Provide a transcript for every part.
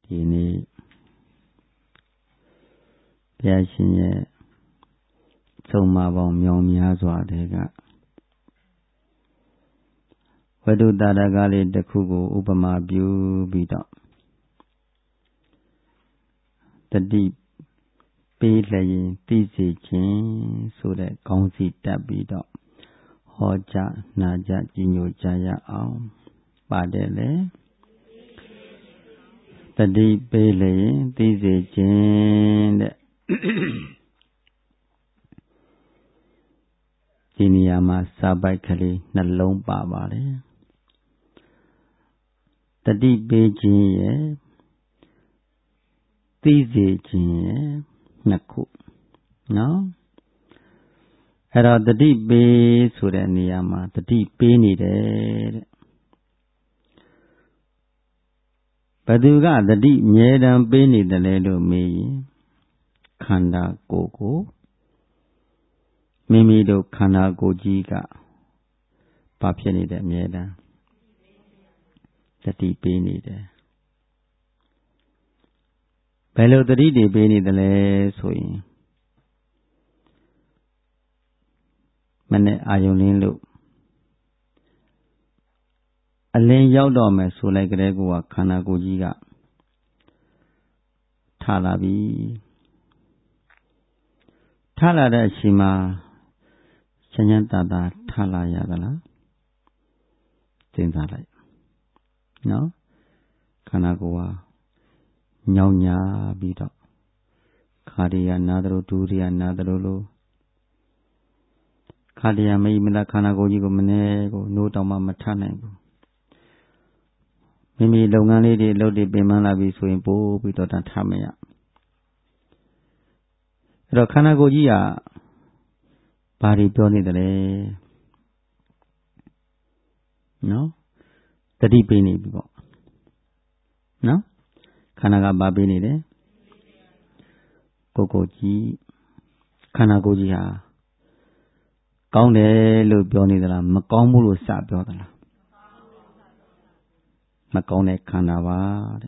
ဒီနေ့ဘုရားရှင်ရဲ့သုံးပါးပေါင်းမြောင်များစွာတဲ့ကဝတ္ထုတာရကလေးတစ်ခုကိုဥပမာပြုပြီးတော့တတိပေးလျင်သိစေခြင်းဆိုတဲ့ခေါင်းစီတက်ပြီးတော့ဟောကြားနာကြားကြီးညိုကြရအောင်ပါတယ်လေတတိပေးလျင်သိစေခြင်းတဲ့ဒီနေရာမှာစာပိုက်ကလေးနှလုံးပါပါတယ်တတိပေးခြင်းရဲ့သိစေခြင်းရဲ့နှစ်ခုနော်အဲ့တော့တတိပေးဆိုတဲ့နေရာမှာတတိပေးနေတယ်တဲ့ဘယ်သူကတတိအမြဲတမ်းပေးနေတယ်လဲလို့မေးရင်ခန္ဓာကိုယ်ကိုမိမိတို့ခန္ဓာကိုယ်ကြီးကဘာဖြစ်နေတယ်အမြဲတမ်းတတိပေးနေတယ်ဘယ်လိုတတိတွေပေးနေတယ်လဲဆိုရင်မနဲ့အာယုံလင်းလို့အလင်းရောက်တော့မယ်ဆိုလိုက်ကလေးကခန္ဓာကိုယ်ကြီးကထလာပြီထလာတဲ့အချိန်မှာချမ်းချမ်းသာသာထလာရသလားစဉ်းစားလိုက်နော်ခန္ဓာကိုယ်ဟာညောင်ညာပြီးတော့ခါရရနာသလိုဒူရရနာသလိုလိုခါရရမိမလားခန္ဓာကိုယ်ကြီးကိုမနေကိုနိုးတောင်မှမထနိုင်ဘူးမိမိလုပ်ငန်းလေးတွေလုပ်တွေပင်ပန်းလာပြီဆိုရင်ပို့ပြီးတော့ထမရအဲ့တော့ခန္ဓာကိုယ်ကြီးကဘာတွေပြောနေတယ်လဲနော်တတိပေးနေပြီပေါ့နော်ခန္ဓာကဘာပေးနေတယ်ကိုယ်ကြီးခန္ဓာကိုယ်ကြီးဟာကောင်းတယ်လို့ပြောနေသလားမကောင်းဘူးလို့စပြောသလားမကောင်းတဲ့ခန္ဓာပါတဲ့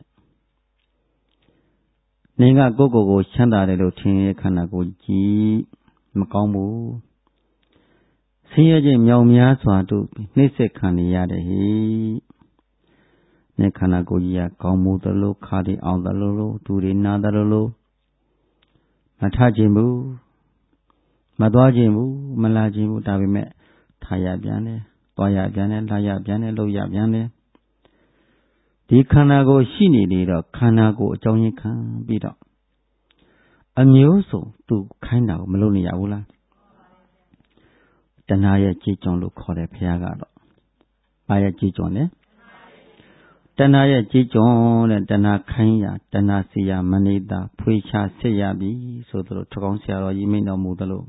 နင်ကကိုယ်ကိုချမ်းသာတယ်လို့ထင်ရဲ့ခန္ဓာကိုယ်ကြီးမကောင်းဘူးဆင်းရဲခြင်းမြောင်များစွာတို့နှိမ့်ဆက်ခံရတဲ့ဟိနဲ့ခန္ဓာကိုယ်ကြီးကကောင်းမှုသလိုခါတွေအောင်သလိုလိုဒူတွေနာသလိုလိုမထခြင်းဘူးမသွားခြင်းဘူးမလာခြင်းဘူးဒါပေမဲ့ထားရပြန်တယ်သွားရပြန်တယ်လာရပြန်တယ်လှုပ်ရပြန်တယ်ဒီခန္ဓာကိုယ်ရှိနေလေတော့ခန္ဓာကိုယ်အကြောင်းရင်းခံပြီးတော့အမျိုးစုံသူခိုင်းတာကိုမလုပ်နေရဘူးလားတဏှာရဲ့ကြေးကျွန်လို့ခေါ်တယ်ဘုရားကတော့ဘာရဲ့ကြေးကျွန်လဲတဏှာရဲ့ကြေးကျွန်တဲ့တဏှာခိုင်းရတဏှာစီရမနေတာဖွေချစစ်ရပြီဆိုသလိုထကောင်းဆရာတော်ကြီးမိန့်တော်မူသလို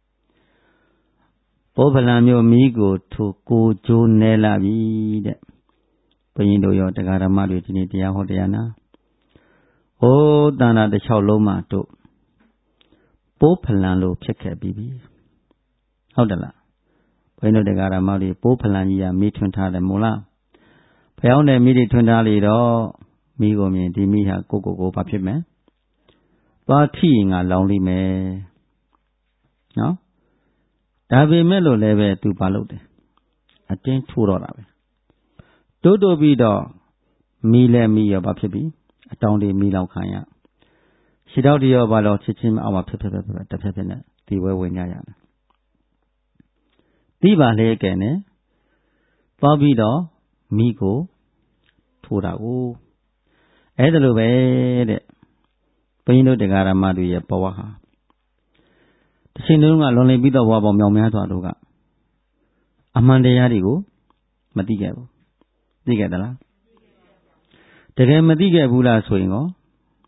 ဘောဗလံမျိုးမိကိုထိုကိုကျိုးနဲလာပြီတဲ့ဘုန်းကြီးတို့ရောတရားဓမ္မတွေဒီနေ့တရားဟောတရားနာဟိုးတဏှာတစ်လျှောက်လုံးမှာတို့ပိုးဖလံလို့ဖြစ်ခဲ့ပြီးပြီဟုတ်တယ်လားဘုန်းကြီးတို့တရားဓမ္မတွေပိုးဖလံကြီးကမိထွန်းထားတယ်မို့လားဖျောင်းတဲ့မိတွေထွန်းထားလေတော့မိကိုမြင်ဒီမိဟာကိုဘာဖြစ်မယ်သွားထိရင်ကလောင်လိမ့်မယ်နော်ဒါပေမဲ့လို့လည်းပဲသူဘာလုပ်တယ်အတင်းထိုးတော့တာပဲတိုးပြီးတော့မိလဲမိရောဘာဖြစ်ပြီအတောင်တွေမိလောက်ခံရခြေထောက်တွေရောဘာလို့ချစ်ချင်းအောက်မှာဖြစ်တစ်ဖက်နဲ့ဒီဝဲဝင်ကြရတယ်ဒီပါလေကဲနဲ့သွားပြီးတော့မိကိုထိုးတာကိုအဲ့ဒါလိုပဲတဲ့ဘုန်းကြီးတို့တရားဓမ္မတွေရဲ့ဘဝဟာတစ်ချိန်လုံးကလွန်လည်ပြီးတော့ဘဝပေါင်းမြောင်များစွာတို့ကအမှန်တရားတွေကိုမသိခဲ့ဘူးသိခဲ့သလားတကယ်မသိခဲ့ဘူးလားဆိုရင်ရော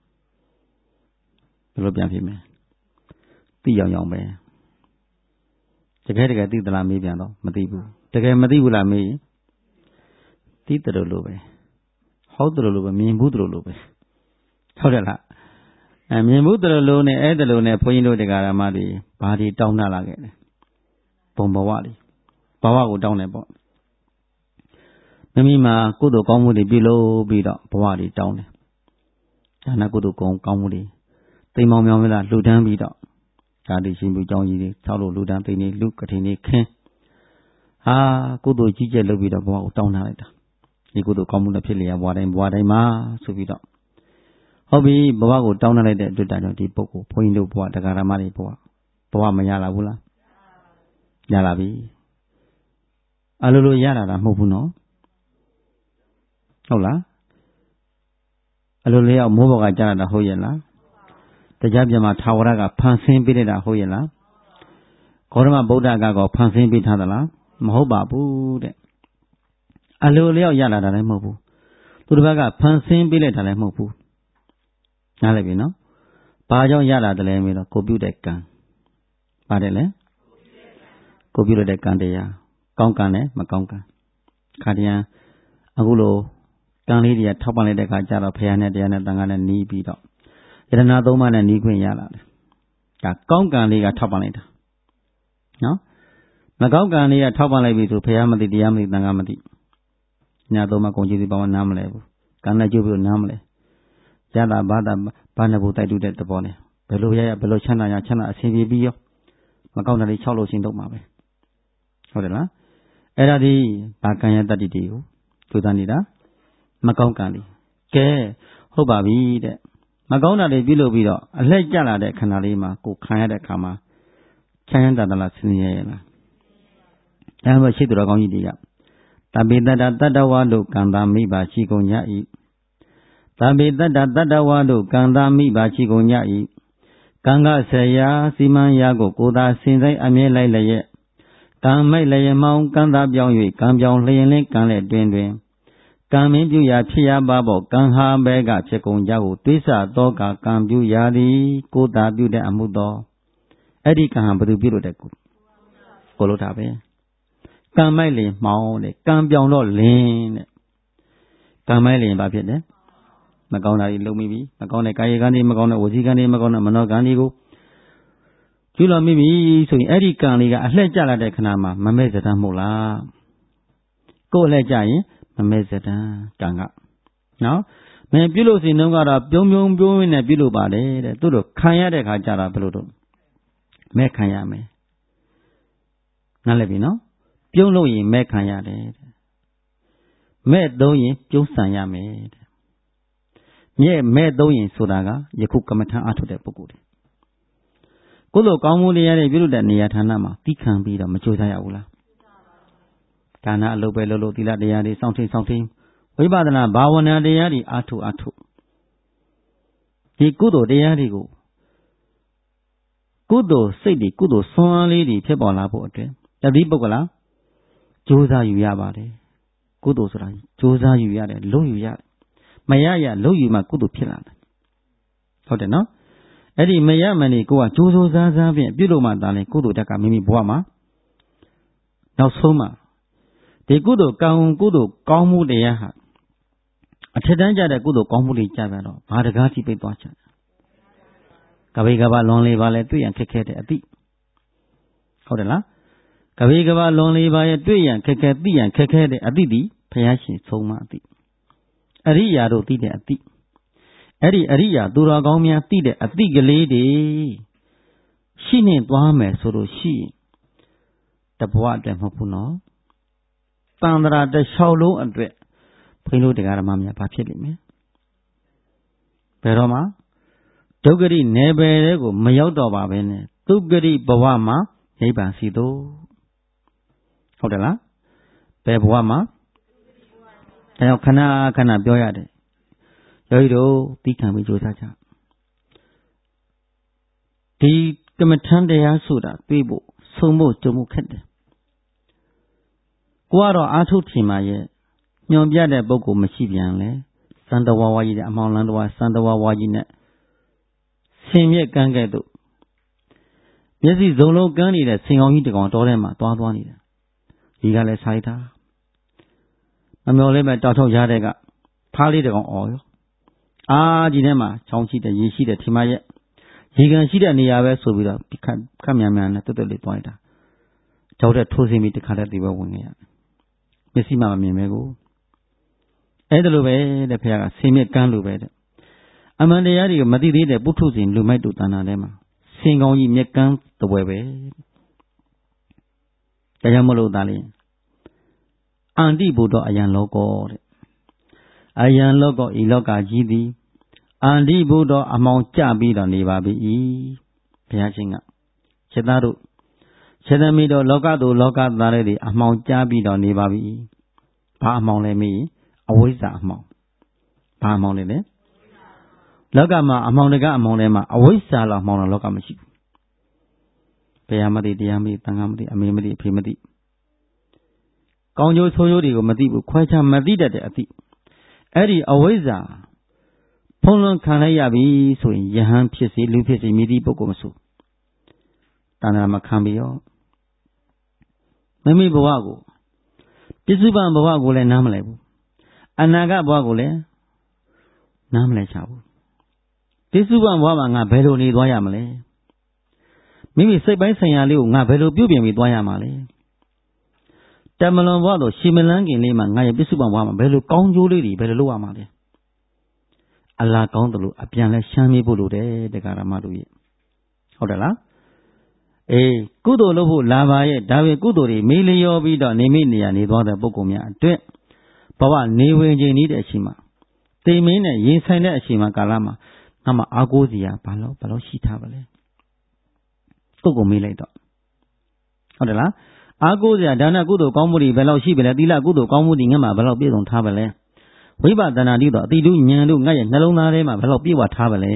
ဘယ်လိုပြန်ဖြစ်မလဲသိအောင်ပဲတကယ်သိသလားမေးပြန်တော့မသိဘူးတကယ်မသိဘူးလားမေးရင်သိတယ်လို့ပဲဟုတ်တယ်လို့ပဲမြင်ဘူးတယ်လို့ပဲဟုတ်တယ်လားမြင်ဘူးတယ်လို့နဲ့အဲ့တယ်လို့နဲ့ဘုန်းကြီးတို့တရားဓမ္မတွေဘာတွေတောင်းတလာခဲ့လဲဘုံဘဝတွေဘဝကိုတောင်းတယ်ပေါ့မိမိမှာကုသိုလ်ကောင်းမှုတွေပြုလုပ်ပြီးတော့ဘဝတွေတောင်းတယ်ဒါနကုသိုလ်ကောင်းမှုတွေတိမ်မောင်မြောင်မလားလှူဒန်းပြီးတော့ဒါတိရှင်ဘူးကြောင်းကြီးတွေဆောက်လို့လှူဒန်းသိနေလူကထိန်နေခင်းဟာကုသိုလ်ကြီးကျယ်လုပ်ပြီးတော့ဘဝကိုတောင်းထားလိုက်တာဒီကုသိုလ်ကောင်းမှုနဲ့ဖြစ်လျက်ဘဝတိုင်းမှာဆိုပြီးတော့ဟုတ်ပြီဘဝကိုတောင်းထားလိုက်တဲ့အတွက်ကြောင့်ဒီပုဂ္ဂိုလ်ဘုန်းကြီးတို့ဘဝတရားဓမ္မတွေဘဝမရလာဘူးလားရလာပြီအလိုလိုရလာတာမဟုတ်ဘူးနော်ဟုတ်လားအလိုလိုရောက်မိုးဘော်ကကြားလာတာဟုတ်ရဲ့လားတရားပြန်မှာထာဝရကဖန်ဆင်းပေးလိုက်တာဟုတ်ရဲ့လားဂေါတမဗုဒ္ဓကတော့ဖန်ဆင်းပေးထားသလားမဟုတ်ပါဘူးတဲ့အလိုလျောက်ရလာတာလည်းမဟုတ်ဘူးသူတစ်ပတ်ကဖန်ဆင်းပေးလိုက်တာလည်းမဟုတ်ဘူးနားလည်ပြီနော်ဘာကြောင့်ရလာတယ်လဲမေးတော့ကိုပြုတဲ့ကံပါတယ်လေကိုပြုတဲ့ကံတရားကောင်းကံနဲ့မကောင်းကံခါတည်းအခုလိုကံလေးတွေကထောက်ပံ့လိုက်တဲ့အခါကျတော့ဖရာနဲ့တရားနဲ့တန်ခါနဲ့နီးပြီးတော့ယတနာသုံးပါးနဲ့နီးခွင့်ရလာတယ်ဒါကောင်းကံလေးကထောက်ပံ့လိုက်တာနော်မကောင်းကံလေးကထောက်ပံ့လိုက်ပြီဆိုဖရာမသိတရားမသိတန်ခါမသိညာသုံးပါးကုန်ကြည့်ပြီးပါမနားမလဲဘူးကံနဲ့ကျိုးပြီးနားမလဲရတာဘာနဲ့ဘူးတိုက်တူတဲ့သဘောနဲ့ဘယ်လိုရဘယ်လိုချမ်းသာအဆင်ပြေပြီးရောမကောင်းတာတွေ6လို့ရှင်းတော့မှာပဲဟုတ်တယ်လားအဲ့ဒါဒီဘာကံရတ္တိတွေကိုကျိုးသားနေတာမကောင်းကံလေးကဲဟုတ်ပါပြီတဲ့မကောင်းတာတွေပြုလုပ်ပြီးတော့အလှည့်ကျလာတဲ့ခန္ဓာလေးမှာကိုခံရတဲ့အခါမှာချမ်းသာသလားဆင်းရဲရလားဒါမှရှိသူတော်ကောင်းကြီးတွေကတပိတ္တတတ္တဝါတို့ကံသာမိပါရှိကုန်ကြ၏တပိတ္တတတ္တဝါတို့ကံသာမိပါရှိကုန်ကြ၏ကံကဆရာစီမံရာကိုသာစင်ဆိုင်အမြဲလိုက်လျက်ကံမိုက်လျက်မောင်းကံသာပြောင်း၍ကံပြောင်းလျင်လင်းကံလက်တွင်ကံမင်းပြုရာဖြစ်ရပါဖို့ကံဟာဘဲကဖြစ်ကုန်ကြကိုတွေးဆသောကံပြုရာသည်ကိုသာပြုတဲ့အမှုသောအဲ့ဒီကံဟာဘယ်သူပြုလို့တဲ့ကိုလို့တာပဲကံမိုက်လျင်မောင်းတဲ့ကံပြောင်းတော့လင်းတဲ့ကံမိုက်လျင်ဘာဖြစ်တယ်မကောင်းတာတွေလုပ်မိပြီမကောင်းတဲ့ကာယကံတွေမကောင်းတဲ့ဝစီကံတွေမကောင်းတဲ့မနောကံတွေကိုကျူးလွန်မိပြီဆိုရင်အဲ့ဒီကံလေးကအလှည့်ကျလာတဲ့ခဏမှာမမဲ့စတမ်းမဟုတ်လားကိုယ်အလှည့်ကျရင်မမဲ့စတမ်းကံကနော်မင်းပြုလို့စီနှုံးကတော့ပြုံးနဲ့ပြုလို့ပါတယ်တဲ့သူတို့ခံရတဲ့ခါကျတာဘယ်လိုတော့မဲ့ခံရမယ်နားလည်ပြီနော်ပြုံးလို့ရင်မဲ့ခံရတယ်တဲ့မဲ့သုံးရင်ပြုံးဆန်ရမယ်တဲ့မဲ့သုံးရင်ဆိုတာကယခုကမ္မထံအထုတ်တဲ့ပုဂ္ဂိုလ်တွေကိုယ်လိုကောင်းမှုလေးရတဲ့ပြုလုပ်တဲ့နေရာဌာနမှာတိခံပြီးတော့မကြိုးစားရဘူးလားဒါနအလုပ်ပဲလုပ်လို့သီလတရားတွေစောင့်ထိန်ဝိပဿနာဘာဝနာတရားတွေအားထုတ်ဒီကုသိုလ်တရားတွေကိုကုသိုလ်စိတ်တွေကုသိုလ်ဆွမ်းအားလေးတွေဖြစ်ပေါ်လာဖို့အတွက်တတိပုဂ္ဂလာကြိုးစားယူရပါတယ်ကုသိုလ်ဆိုတာကြိုးစားယူရတယ်လုပ်ယူရတယ်မရလုပ်ယူမှကုသိုလ်ဖြစ်လာတယ်ဟုတ်တယ်နော်အဲ့ဒီမရမနေကိုကကြိုးစားဖြင့်ပြုလို့မှသာလေကုသိုလ်တက်ကမိမိဘဝမှာနောက်ဆုံးမှာဒီကုသိုလ်ကောင်းမှုတရားဟာအထက်တန်းကြတဲ့ကုသိုလ်ကောင်းမှုတွေကြပြန်တော့ဘာတကားထိပိတ်သွားချင်ကဘေကဘာလွန်လေးပါလေတွေ့ရန်ခက်ခဲတဲ့အသည့်ဟုတ်တယ်လားကဘေကဘာလွန်လေးပါရဲ့တွေ့ရန်ခက်ခဲသိရန်ခက်ခဲတဲ့အသည့်ဒီဘုရားရှင်ဆုံးမအသည့်အရိယာတို့သိတဲ့အသည့်အဲ့ဒီအရိယာသူတော်ကောင်းများသိတဲ့အသည့်ကလေးတွေရှိနေသွားမယ်ဆိုလို့ရှိရင်တဘဝအတွက်မဟုတ်ဘူးနော်တန်ត្រာတစ်လျှောက်လုံးအတွက်ဘုန်းကြီးတို့တရားဓမ္မများဘာဖြစ်လိမ့်မယ်ဘယ်တော့မှဒုက္ခရိနယ်ပယ်တွေကိုမရောက်တော့ပါပဲနဲ့ဒုက္ခရိဘဝမှာနိဗ္ဗာန်စီသို့ဟုတ်တယ်လားဘယ်ဘဝမှာဒါကြောင့်ခဏပြောရတယ်ယောဂီတို့သိခံပြီးကြိုးစားကြဒီကမ္မထံတရားဆိုတာတွေ့ဖို့ဆုံးဖို့ကြုံမှုခက်တယ်ကိုကတော့အာထုထင်ပါရဲ့ညွန်ပြတဲ့ပုဂ္ဂိုလ်မရှိပြန်လဲစံတဝါဝါကြီးတဲ့အမောင်လန်းတော်စံတဝါဝါကြီးနဲ့ဆင်မြက်ကန်းကဲ့သို့မျက်စိစုံလုံးကန်းနေတဲ့ဆင်ကောင်ကြီးတကောင်တောထဲမှာသွားနေတယ်ဒီကလည်းဆိုင်တာမမျော်လေးမဲ့တောက်ထောက်ရတဲ့ကဖားလေးတကောင်အော်ရောကြီးထဲမှာချောင်းရှိတဲ့ရေရှိတဲ့ထင်မရဲ့ရေကန်ရှိတဲ့နေရာပဲဆိုပြီးတော့ခက်မြန်နဲ့တွတ်လေးသွားလိုက်တာကြောက်တဲ့ထိုးစင်းပြီးတခါတည်းဒီဘက်ဝင်နေရမျက်စိမှမမြင်ပဲကိုအဲ့ဒါလိုပဲတဲ့ဖေကဆင်းမြက်ကန်းလိုပဲတဲ့အမှန်တရားတွေကိုမသိသေးတဲ့ပုထုဇဉ်လူမိုက်တို့တဏ္ဍာထဲမှာစင်ကောင်းကြီးမြက်ကန်းတပွဲပဲဒါကြောင့်မလို့သားလေးအန္တိဘုဒ္ဓအယံလောကောတဲ့အယံလောကောဤလောကကြီးသည်အန္တိဘုဒ္ဓအမောင်ကျပြီးတော့နေပါပြီဘုရားရှင်ကခြေသားတို့ခြေသမီးတို့လောကသူလောကသားတွေအမောင်ကျပြီးတော့နေပါပြီဘာအမောင်လဲမေးအဝိဇ္ဇာအမောင်ဘာအမောင်လဲလောကမှာအမောင်တကအမောင်ထဲမှာအဝိဇ္ဇာလောက်အမောင်တော့လောကမရှိဘူးဘုရားမသိတရားမသိသံဃာမသိအမေမသိအဖေမသိကောင်းကျိုးဆိုးကျိုးတွေကိုမသိဘူးခွဲခြားမသိတတ်တဲ့အသည့်အဲ့ဒီအဝိဇ္ဇာဖုံးလွှမ်းခံလိုက်ရပြီဆိုရင်ယဟန်ဖြစ်စေလူဖြစ်စေမိသည့်ပုဂ္ဂိုလ်မဆိုတဏှာမခံပြီးရောမိမိဘဝကိုပစ္စုပန်ဘဝကိုလည်းနားမလဲဘူးအနာဂတ်ဘဝကိုလည်းနားမလဲချဘူးပစ္စုပန်ဘဝမှာငါဘယ်လိုနေသွားရမလဲမိမိစိတ်ပိုင်းဆိုင်ရာလေးကိုငါဘယ်လိုပြုပြင်ပြီးသွားရမှာလဲတမလွန်ဘဝတော့ရှီမလန်းခင်လေးမှာငါရဲ့ပစ္စုပန်ဘဝမှာဘယ်လိုကောင်းကျိုးလေးတွေဘယ်လိုလုပ်ရမှာလဲအလားကောင်းတယ်လို့အပြန်လဲရှမ်းမေးဖို့လိုတယ်တရားဓမ္မတို့ရဲ့ဟုတ်တယ်လားအေးကုသိုလ်လုပ်ဖို့လာပါရဲ့ဒါပေကုသိုလ်တွေမေးလျောပြီးတော့နေမိနေရနေသွားတဲ့ပုဂ္ဂိုလ်များအတွက်ဘဝနေဝင်ခြင်းဤတဲ့အချိန်မှာတိမ်မင်းနဲ့ရင်ဆိုင်တဲ့အချိန်မှာကာလမှာငါမှအားကိုးစရာဘာလို့ရှိထားပါလဲပုဂ္ဂိုလ်မေးလိုက်တော့ဟုတ်တယ်လားအားကိုးစရာဒါနကုသိုလ်ကောင်းမှုတွေဘယ်လောက်ရှိပါလဲသီလကုသိုလ်ကောင်းမှုတွေငါမှဘယ်လောက်ပြည့်စုံထားပါလဲဝိပဿနာတိတော့အတိတုဉာဏ်တို့ငါရဲ့နှလုံးသားထဲမှာဘယ်လောက်ပြည့်ဝထားပါလဲ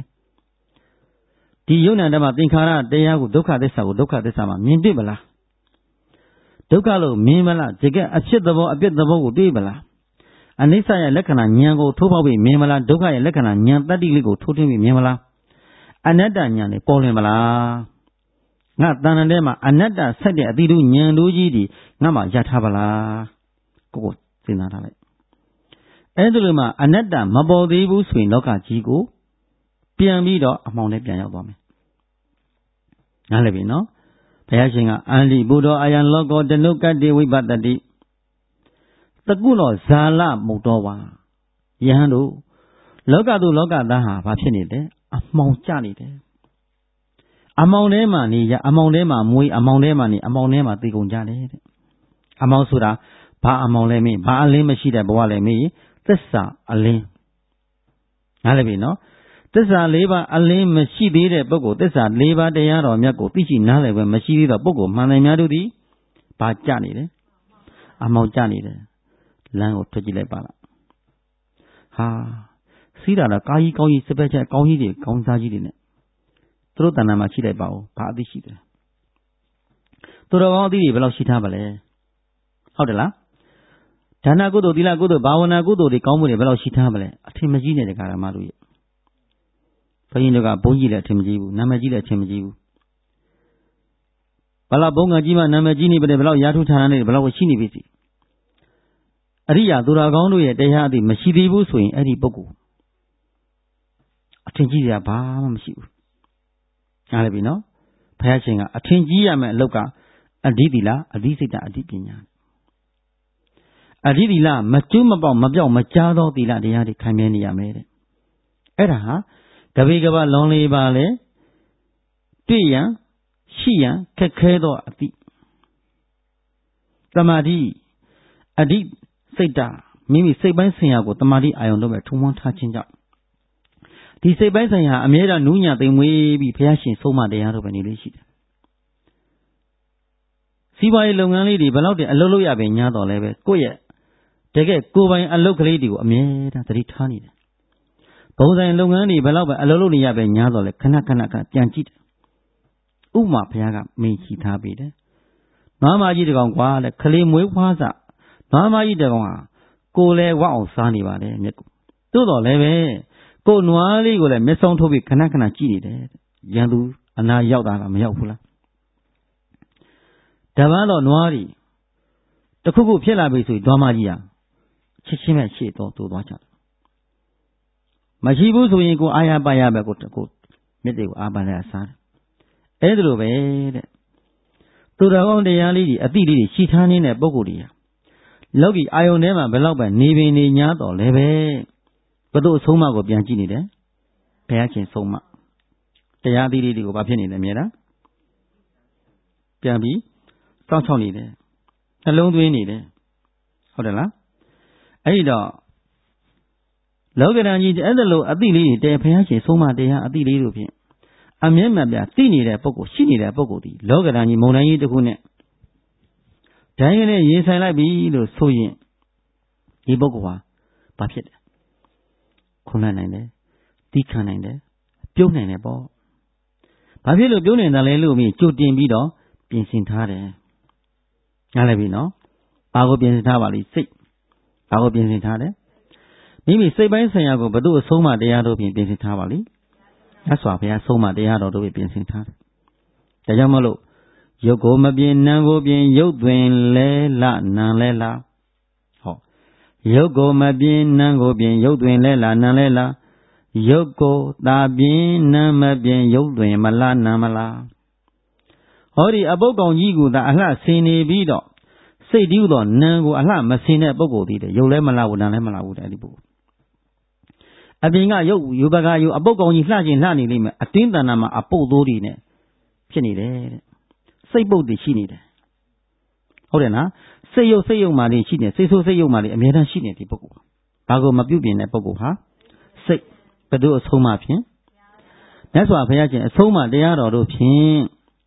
ဒီယုံနာဓမ္မသင်္ခါရတရားကိုဒုက္ခသစ္စာကိုဒုက္ခသစ္စာမှာမြင်တွေ့မလားဒုက္ခလို့မြင်မလားတကယ်အဖြစ်သဘောအပြစ်သဘောကိုတွေ့မလားအနိစ္စရဲ့လက္ခဏာဉာဏ်ကိုထိုးပေါက်ပြီးမြင်မလားဒုက္ခရဲ့လက္ခဏာဉာဏ်တတ္တိလေးကိုထိုးထွင်းပြီးမြင်မလားအနတ္တဉာဏ်နဲ့ပေါ်လွင်မလားငါတဏ္ဍာထဲမှာအနတ္တဆက်တဲ့အတိတုဉာဏ်တို့ကြီးဒီငါမှရထားပါလားကိုစဉ်းစားထားလိုက်အဲ့ဒါလိုမှအနတ္တမပေါ်သေးဘူးဆိုရင်လောကကြီးကိုပြန်ပြီးတော့အမှောင်နဲ့ပြန်ရောက်သွားမယ်နားလည်ပြီနော်ဘုရားရှင်ကအန္တိဘုဒ္ဓအာယံလောကောတနုကတ္တိဝိပတ္တိတကုလောဇာလမုတ်တော်ဝါယဟန်တို့လောကသူလောကသားဟာဘာဖြစ်နေလဲအမှောင်ကျနေတယ်အမှောင်ထဲမှာနေရအမှောင်ထဲမှာမွေးအမှောင်ထဲမှာနေအမှောင်ထဲမှာသိကုန်ကြတယ်တဲ့အမှောင်ဆိုတာဘာအမှောင်လဲမေးဘာအလင်းမရှိတဲ့ဘဝလဲမေးသစ္စာအလင်းနားလည်ပြီနော်သစ္စာ၄ပါးအလင်းမရှိသေးတဲ့ပုဂ္ဂိုလ်သစ္စာ၄ပါးတရားတော်မြတ်ကိုသိရှိနားလည်ပဲမရှိသေးတော့ပုဂ္ဂိုလ်မှန်တယ်များတို့သည်ဘာကြနေတယ်အမှောင်ကြနေတယ်လမ်းကိုထွက်ကြည့်လိုက်ပါလားဟာစီးတာလားကားကြီးကောင်းကြီးစပက်ချက်ကောင်းကြီးတွေကောင်းစားကြီးတွေနဲ့သူတို့တဏ္ဍာမှာရှိလိုက်ပါဦးဘာအသိရှိတယ်သူတော်ကောင်းအသိတွေဘယ်လောက်ရှိထားပါလဲဟုတ်တယ်လားဒါနကုသိုလ်သီလကုသိုလ်ဘာဝနာကုသိုလ်တွေကောင်းမှုတွေဘယ်လောက်ရှိထားပါလဲအထင်မကြီးနေတဲ့ကာရမတို့ရဲ့ဘုန်းကြီးတို့ကဘုန်းကြီးလည်းအထင်မကြီးဘူးနာမည်ကြီးလည်းအထင်မကြီးဘူးဘလောက်ဘုန်းကကြီးမှနာမည်ကြီးနေပြီဘလောက်ရာထုဌာနနေဘလောက်ရှိနေပြီစီအရိယာသူတော်ကောင်းတို့ရဲ့တရားအသိမရှိသေးဘူးဆိုရင်အဲ့ဒီပုဂ္ဂိုလ်အထင်ကြီးစရာဘာမှမရှိဘူးနားလည်ပြီနော်ဘုရားရှင်ကအထင်ကြီးရမယ့်အလုပ်ကအဓိသီလအဓိစိတ်တအဓိပညာအဓိသီလမကျွတ်မပေါက်မပြောက်မကြားသောသီလတရားတွေခံမြဲနေရမယ်တဲ့အဲ့ဒါဟာကပိကပလွန်လေးပါလေတွေ့ရန်ရှိရန်ခက်ခဲသောအသည့်တမာတိအဓိစိတ်တမိမိစိတ်ပိုင်းဆိုင်ရာကိုတမာတိအာယုံတော့ပဲထုံဝန်းထားခြင်းကြောင့်ဒီစိတ်ပိုင်းဆိုင်ရာအမြဲတမ်းနူးညံ့သိမ်မွေးပြီးဘုရားရှင်ဆုံးမတရားတော့ပဲနေလို့ရှိတယ်စီးပွားရေးလုပ်ငန်းလေးတွေဘယ်လောက်တည်းအလုပ်လုပ်ရပဲညားတော်လဲပဲကိုယ့်ရဲ့တကယ်ကိုယ်ပိုင်အလုပ်ကလေးတွေကိုအမြဲတမ်းသတိထားနေတယ်ဘုံဆိုင်လုပ်ငန်းတွေဘယ်လောက်ပဲအလုပ်လုပ်နေရပဲညားတော်လဲခဏပြန်ကြည့်တယ်ဥပမာဘုရားကမင်းရှိထားပေးတယ်နွားမကြီးတကောင်ကွာတဲ့ခလေးမွေးဖွားစနွားမကြီးတကောင်ဟာကိုယ်လဲဝအောင်စားနေပါတယ်မြတ်ကိုသို့တော်လည်းပဲကိုနွားလေးကိုလည်းမျက်စောင်းထုတ်ပြီးခဏကြည့်နေတယ်ရန်သူအနာရောက်တာကမရောက်ဘူးလားတပန်းတော့နွားတွေတခုခုဖြစ်လာပြီဆိုရင်နွားမကြီးဟာချက်ချင်းပဲရှေ့တော့တိုးသွားကြတယ်မရှိဘူးဆိုရင်ကိုအာရပါရပဲကိုမြစ်တွေကိုအာပါလဲစားတယ်အဲ့ဒါလိုပဲတဲ့သူတော်ကောင်းတရားလေးတွေအတိလေးတွေရှိထားနေတဲ့ပုဂ္ဂိုလ်တွေဟာလောကီအာယုန်ထဲမှာဘယ်လောက်ပဲနေပင်နေညားတော်လည်းပဲဘုသူ့အဆုံးအမကိုပြန်ကြည့်နေတယ်ဘုရားရှင်ဆုံးမတရားအသီးတွေကိုဘာဖြစ်နေလဲအမြဲတမ်းပြန်ပြီးစောင့်ရှောက်နေတယ်နှလုံးသွင်းနေတယ်ဟုတ်တယ်လားအဲ့ဒီတော့လောကဓာတ်ကြီးအဲ့ဒါလိုအသီးလေးတွေဘုရားရှင်ဆုံးမတရားအသီးလေးတို့ဖြင့်အမြဲမှပြသိနေတဲ့ပုဂ္ဂိုလ်ရှိနေတဲ့ပုဂ္ဂိုလ်ဒီလောကဓာတ်ကြီးမုံတိုင်းကြီးတစ်ခုနဲ့ဒိုင်းနဲ့ရင်ဆိုင်လိုက်ပြီလို့ဆိုရင်ဒီပုဂ္ဂိုလ်ဟာဘာဖြစ်တယ်ခုနနိုင်တယ်တီးခံနိုင်တယ်ပြုံးနိုင်တယ်ပေါ့ဘာဖြစ်လို့ပြုံးနေတာလဲလို့မြင်ကြိုတင်ပြီးတော့ပြင်ဆင်ထားတယ်နားလည်ပြီနော်ဘာကိုပြင်ဆင်ထားပါလိမ့်စိတ်ဘာကိုပြင်ဆင်ထားတယ်မိမိစိတ်ပိုင်းဆိုင်ရာကိုဘု து အဆုံးမတရားတို့ဖြင့်ပြင်ဆင်ထားပါလိမ့်မြတ်စွာဘုရားဆုံးမတရားတော်တို့ဖြင့်ပြင်ဆင်ထားတယ်ဒါကြောင့်မလို့ရုပ်ကိုမပြင်နာမ်ကိုပြင်ရုပ်တွင်လဲလနာမ်လဲလားဟောရုပ်ကိုမပြင်နာမ်ကိုပြင်ရုပ်တွင်လဲလနာမ်လဲလားရုပ်ကိုသာပြင်နာမ်မပြင်ရုပ်တွင်မလားနာမ်မလားဟောဒီအပုပ်ကောင်ကြီးကသာအလှဆင်နေပြီးတော့စိတ်တည်းသောနာမ်ကိုအလှမဆင်တဲ့ပုဂ္ဂိုလ်တည်းရုပ်လဲမလားဘူးနာမ်လဲမလားဘူးတဲ့ဒီပုဂ္ဂိုလ်အပြင်ကရုပ်ယူပကယူအပုပ်ကောင်ကြီးလှခြင်းလှနေလိမ့်မယ်အတွင်းတဏ္ဍာမှာအပုပ်သိုးတွေနဲ့ဖြစ်နေတယ်တဲ့စိတ်ပုတ်တွေရှိနေတယ်ဟုတ်တယ်နော်စိတ်ရုပ်မှလေးရှိနေစိတ်ဆိုးစိတ်ရုပ်မှလေးအမြဲတမ်းရှိနေဒီပုဂ္ဂိုလ်ဘာကိုမပြုတ်ပြင်တဲ့ပုဂ္ဂိုလ်ဟာစိတ်ဘယ်သူအဆုံးမှဖြင့်မြတ်စွာဘုရားရှင်အဆုံးမှတရားတော်တို့ဖြင့်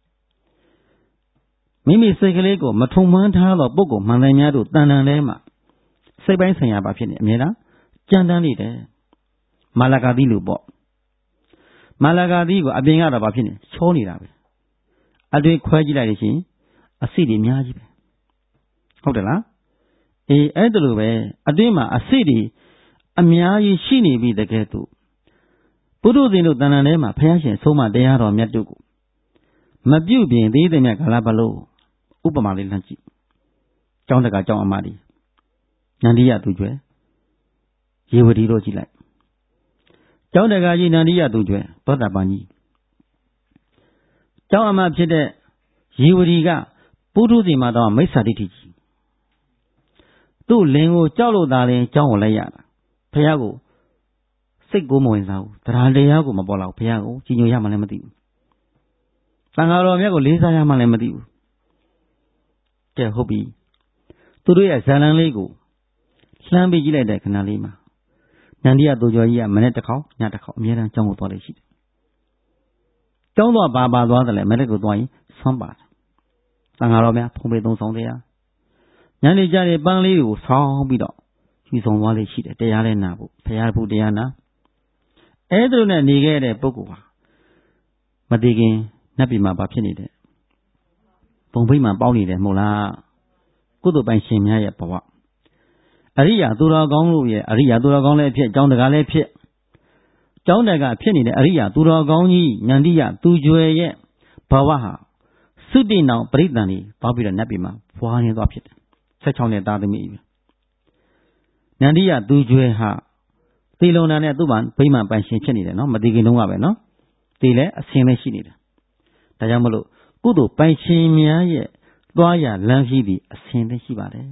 မိမိစိတ်ကလေးကိုမထုံမှန်းထားသောပုဂ္ဂိုလ်မှန်တယ်များတို့တန်တန်ထဲမှာစိတ်ပိုင်းဆိုင်ရာပါဖြစ်နေအမြဲတမ်းကြမ်းတမ်းနေတယ်မာလကာသီးလို့ပေါ့မာလကာသီးကိုအပြင်ကတော့ဘာဖြစ်နေချောနေတာပဲအတွင်းခွဲကြည့်လိုက်လို့ရှိရင်အဆိတွေအများကြီးပဲဟုတ်တယ်လားအေးအဲ့ဒါလိုပဲအတွင်းမှာအဆိတွေအများကြီးရှိနေပြီတကယ်တော့ပုထုဇဉ်တို့တဏ္ဍာထဲမှာဘုရားရှင်ဆုံးမတရားတော်မြတ်တို့ကိုမပြုတ်ပြင်သေးတဲ့မြတ်ကလာဘလို့ဥပမာလေးလှမ်းကြည့်ကျောင်းတကာကျောင်းအမတွေနန္ဒီယသူကျွဲရေဝတီတို့ကြည့်လိုက်ကျောင်းတကာကြီးနန္ဒီယသူကျွဲသောတာပန်ကြီးကျောင်းအမဖြစ်တဲ့ရေဝတီကပုထုဇဉ်မှာတော့မိစ္ဆာဒိဋ္ဌိကြီးသူ့လင်ကိုကြောက်လို့သာလင်ကျောင်းကိုလိုက်ရတာဘုရားကိုစိတ်ကိုမဝင်စားဘူးတရားတရားကိုမပေါ်လောက်ဘုရားကိုကြီးညိုရမှလည်းမသိဘူးသံဃာတော်မြတ်ကိုလေးစားရမှလည်းမသိဘူးကဲဟုတ်ပြီသူတို့ရဲ့ဇာလံလေးကိုလှမ်းပြီးကြည့်လိုက်တဲ့ခဏလေးမှာနန္ဒီယသူကျော်ကြီးကမနေ့တစ်ခေါက်ညတစ်ခေါက်အများတန်းကျောင်းကိုသွားလို့ရှိတယ်ကျောင်းသွားပါသွားတယ်လေမနေ့ကသွားရင်ဆွမ်းပါတယ်သံဃာတော်များဖုံးပေသုံးဆောင်တရားညနေကျတဲ့ပန်းလေးကိုဆောင်းပြီးတော့ယူဆောင်သွားလို့ရှိတယ်တရားလဲနာဖို့ဘုရားဖို့တရားနာအဲ့ဒါနဲ့နေခဲ့တဲ့ပုဂ္ဂိုလ်ဟာမတည်ခင်နတ်ပြည်မှာဘာဖြစ်နေတယ်ဘုံဖိတ်မှာပေါင်းနေတယ်မဟုတ်လားကုသိုလ်ပိုင်ရှင်များရဲ့ဘဝအရိယာသူတော်ကောင်းတို့ရဲ့အရိယာသူတော်ကောင်းလည်းဖြစ်ကျောင်းတကာလည်းဖြစ်ကျောင်းတကာဖြစ်နေတဲ့အရိယာသူတော်ကောင်းကြီးနန္ဒီယသူကျွယ်ရဲ့ဘဝဟာသုတိနောင်ပရိသန်ကြီးသွားပြီးတော့နတ်ပြည်မှာဖွားနေသွားဖြစ်တယ်16နှစ်သားသမီးပဲနန္ဒီယသူကျွယ်ဟာသေလုံနာနဲ့သူ့မှာဗိမာန်ပိုင်ရှင်ဖြစ်နေတယ်နော်မတည်ခင်တုန်းကပဲနော်ဒီလဲအစင်ပဲရှိနေတယ်ဒါကြောင့်မလို့ကုသိုလ်ပိုင်ရှင်များရဲ့သွားရလမ်းကြီးပြီးအစင်ပဲရှိပါတယ်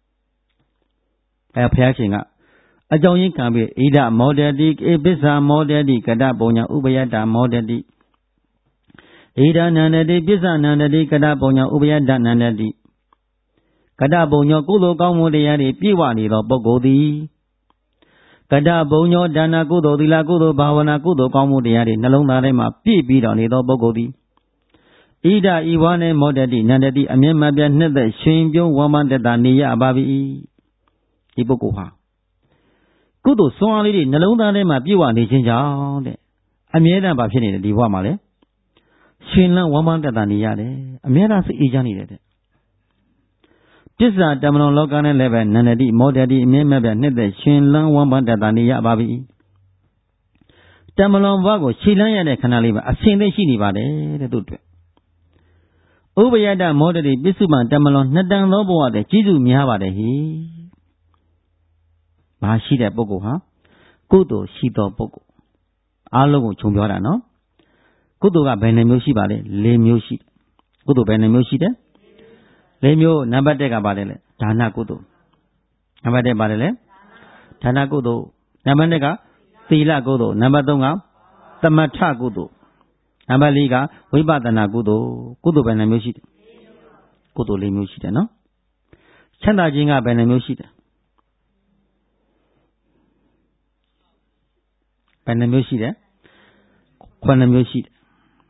ဘုရားရှင်ကအကြောင်းရင်းခံပြီးဣဒမောဒတိဧပစ္ဆာမောဒတိကတပုံညာဥပယတ္တမောဒတိဣဒနန္ဒတိပစ္ဆနန္ဒတိကတပုံညာဥပယတ္တနန္ဒတိကတပုံညောကုသိုလ်ကောင်းမှုတရားတွေပြည့်ဝနေသောပုဂ္ဂိုလ်သည်ကတပုံညောဒါနကုသိုလ်သီလကုသိုလ်ဘာဝနာကုသိုလ်ကောင်းမှုတရားတွေနှလုံးသားထဲမှာပြည့်ပြီးတော့နေသောပုဂ္ဂိုလ်သည်ဣဒဤဝါနေမောဒတိနန္ဒတိအမျက်မပြတ်နှစ်သက်ရှင်ပြုံးဝမ်းမတတနေရပါပြီဒီပုဂ္ဂိုလ်ဟာကုသိုလ်စွမ်းအားလေးတွေနှလုံးသားထဲမှာပြည့်ဝနေခြင်းကြောင့်တဲ့အမြဲတမ်းပါဖြစ်နေတယ်ဒီဘဝမှာလေရှင်လန်းဝမ်းမတတနေရတယ်အမြဲတမ်းစိတ်အေးချမ်းနေတယ်တဲ့ပစ္စာတမလွန်လောကနဲ့လည်းပဲနန္ဒတိမောဒတိအမြဲမပြတ်နှစ်သက်ရှင်လန်းဝမ်းမတတနေရပါပြီတမလွန်ဘဝကိုရှည်လန်းရတဲ့ခဏလေးမှာအစဉ်သိရှိနေပါတယ်တဲ့သူတို့ဥပယတ္တမောဒတိပစ္စုပန်တမလွန်နှစ်တန်သောဘဝတဲ့ကျေးဇူးများပါတယ်ဟိဘာရှိတဲ့ပုဂ္ဂိုလ်ဟာကုသိုလ်ရှိသောပုဂ္ဂိုလ်အားလုံးကိုခြုံပြောတာနော်ကုသိုလ်ကဘယ်နှမျိုးရှိပါလဲ၄မျိုးရှိတယ်ကုသိုလ်ဘယ်နှမျိုးရှိတယ်၄မျိုးနံပါတ်1ကပါတယ်လေဒါနကုသိုလ်နံပါတ်1ပါတယ်လေဒါနကုသိုလ်နံပါတ်2ကသီလကုသိုလ်နံပါတ်3ကသမထကုသိုလ်နံပါတ်၄ကဝိပဿနာကုသိုလ်ဘယ်နှမျိုးရှိတယ်ကုသိုလ်၄မျိုးရှိတယ်နော်ချမ်းသာခြင်းကဘယ်နှမျိုးရှိတယ်ဘယ်နှမျိုးရှိတယ်9မျိုးရှိတယ်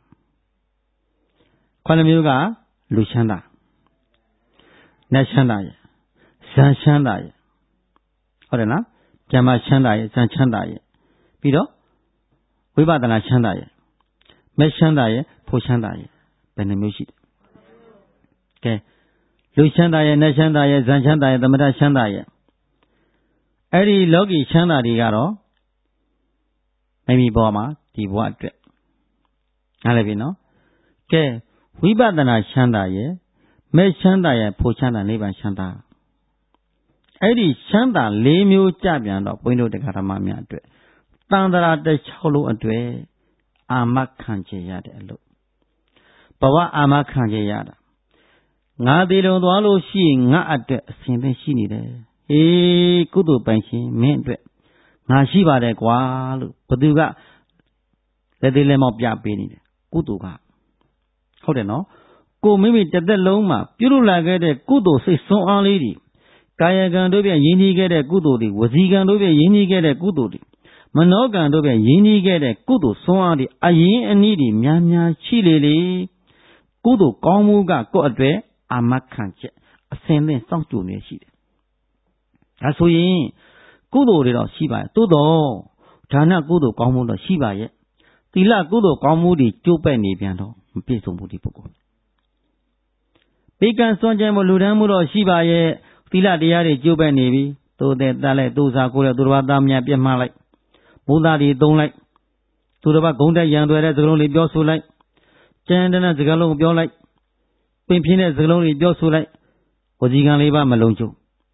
9မျိုးကလူချမ်းသာနတ်ချမ်းသာရဲ့ဇန်ချမ်းသာရဲ့ဟုတ်တယ်နော်ဓမ္မချမ်းသာရဲ့ဇန်ချမ်းသာရဲ့ပြီးတော့ဝိပဿနာချမ်းသာရဲ့မဲ့ချမ်းသာရဲ့ဖို့ချမ်းသာရဲ့ဘယ်နှမျိုးရှိတယ်ကဲလူချမ်းသာရဲ့နတ်ချမ်းသာရဲ့ဇန်ချမ်းသာရဲ့သမထချမ်းသာရဲ့အဲ့ဒီလောကီချမ်းသာတွေကတော့မိမိဘဝမှာဒီဘဝအတွက်နားလည်ပြီနော်ကဲဝိပဿနာချမ်းသာရဲ့မဲ့ချမ်းသာရဲ့ဖို့ချမ်းသာနိဗ္ဗာန်ချမ်းသာအဲ့ဒီချမ်းသာ၄မျိုးကြပြန်တော့ဘုန်းကြီးတို့တရားဓမ္မများအတွက်တန်ត្រာတစ်6လုံးအတွက်အာမခံချရတဲ့အလို့ဘဝအာမခံချရတာငါဒီလုံသွားလို့ရှိရင်ငါအတွက်အစဉ်သင့်ရှိနေတယ်ဟေးကုသိုလ်ပိုင်ရှင်မင်းအတွက်ငါရှိပါတယ်ကွာလို့ဘသူကလက်သေးလက်မောက်ပြပေးနေတယ်ကုသိုလ်ကဟုတ်တယ်နော်ကိုမိမိတစ်သက်လုံးမှာပြုလုပ်လာခဲ့တဲ့ကုသိုလ်စိတ်ဆွမ်းအားလေးတွေကာယကံတို့ဖြင့်ယဉ်ကျေးခဲ့တဲ့ကုသိုလ်တွေဝစီကံတို့ဖြင့်ယဉ်ကျေးခဲ့တဲ့ကုသိုလ်တွေမနောကံတို့ဖြင့်ယဉ်ကျေးခဲ့တဲ့ကုသိုလ်ဆွမ်းအားတွေအရင်အနည်းတွေများများရှိလေလေကုသိုလ်ကောင်းမှုကကိုယ့်အတွက်အာမခံချက်အစဉ်သင့်စောင့်ကြိုနေရှိတယ်ဒါဆိုရင်ကုသိုလ်တွေတော့ရှိပါရဲ့သို့တော့ဒါနကုသိုလ်ကောင်းမှုတော့ရှိပါရဲ့သီလကုသိုလ်ကောင်းမှုတွေကျိုးပဲ့နေပြန်တော့မပြည့်စုံဘူးဒီပုဂ္ဂိုလ်ပေကံစွန့်ကြဲမှုလူဒန်းမှုတော့ရှိပါရဲ့သီလတရားတွေကျိုးပဲ့နေပြီသို့တဲ့တတ်လိုက်သို့စားကိုလည်းသူတစ်ပါးသားများပြတ်မှလိုက်ဘုရားတွေသုံးလိုက်သူတစ်ပါးဂုံးတက်ရံတွေတဲ့စကားလုံးတွေပြောဆိုလိုက်ကျန်တဲ့စကားလုံးပြောလိုက်ပင်ပြင်းတဲ့စကားလုံးတွေပြောဆိုလိုက်ဝစီကံ၄ပါးမလုံးချုံ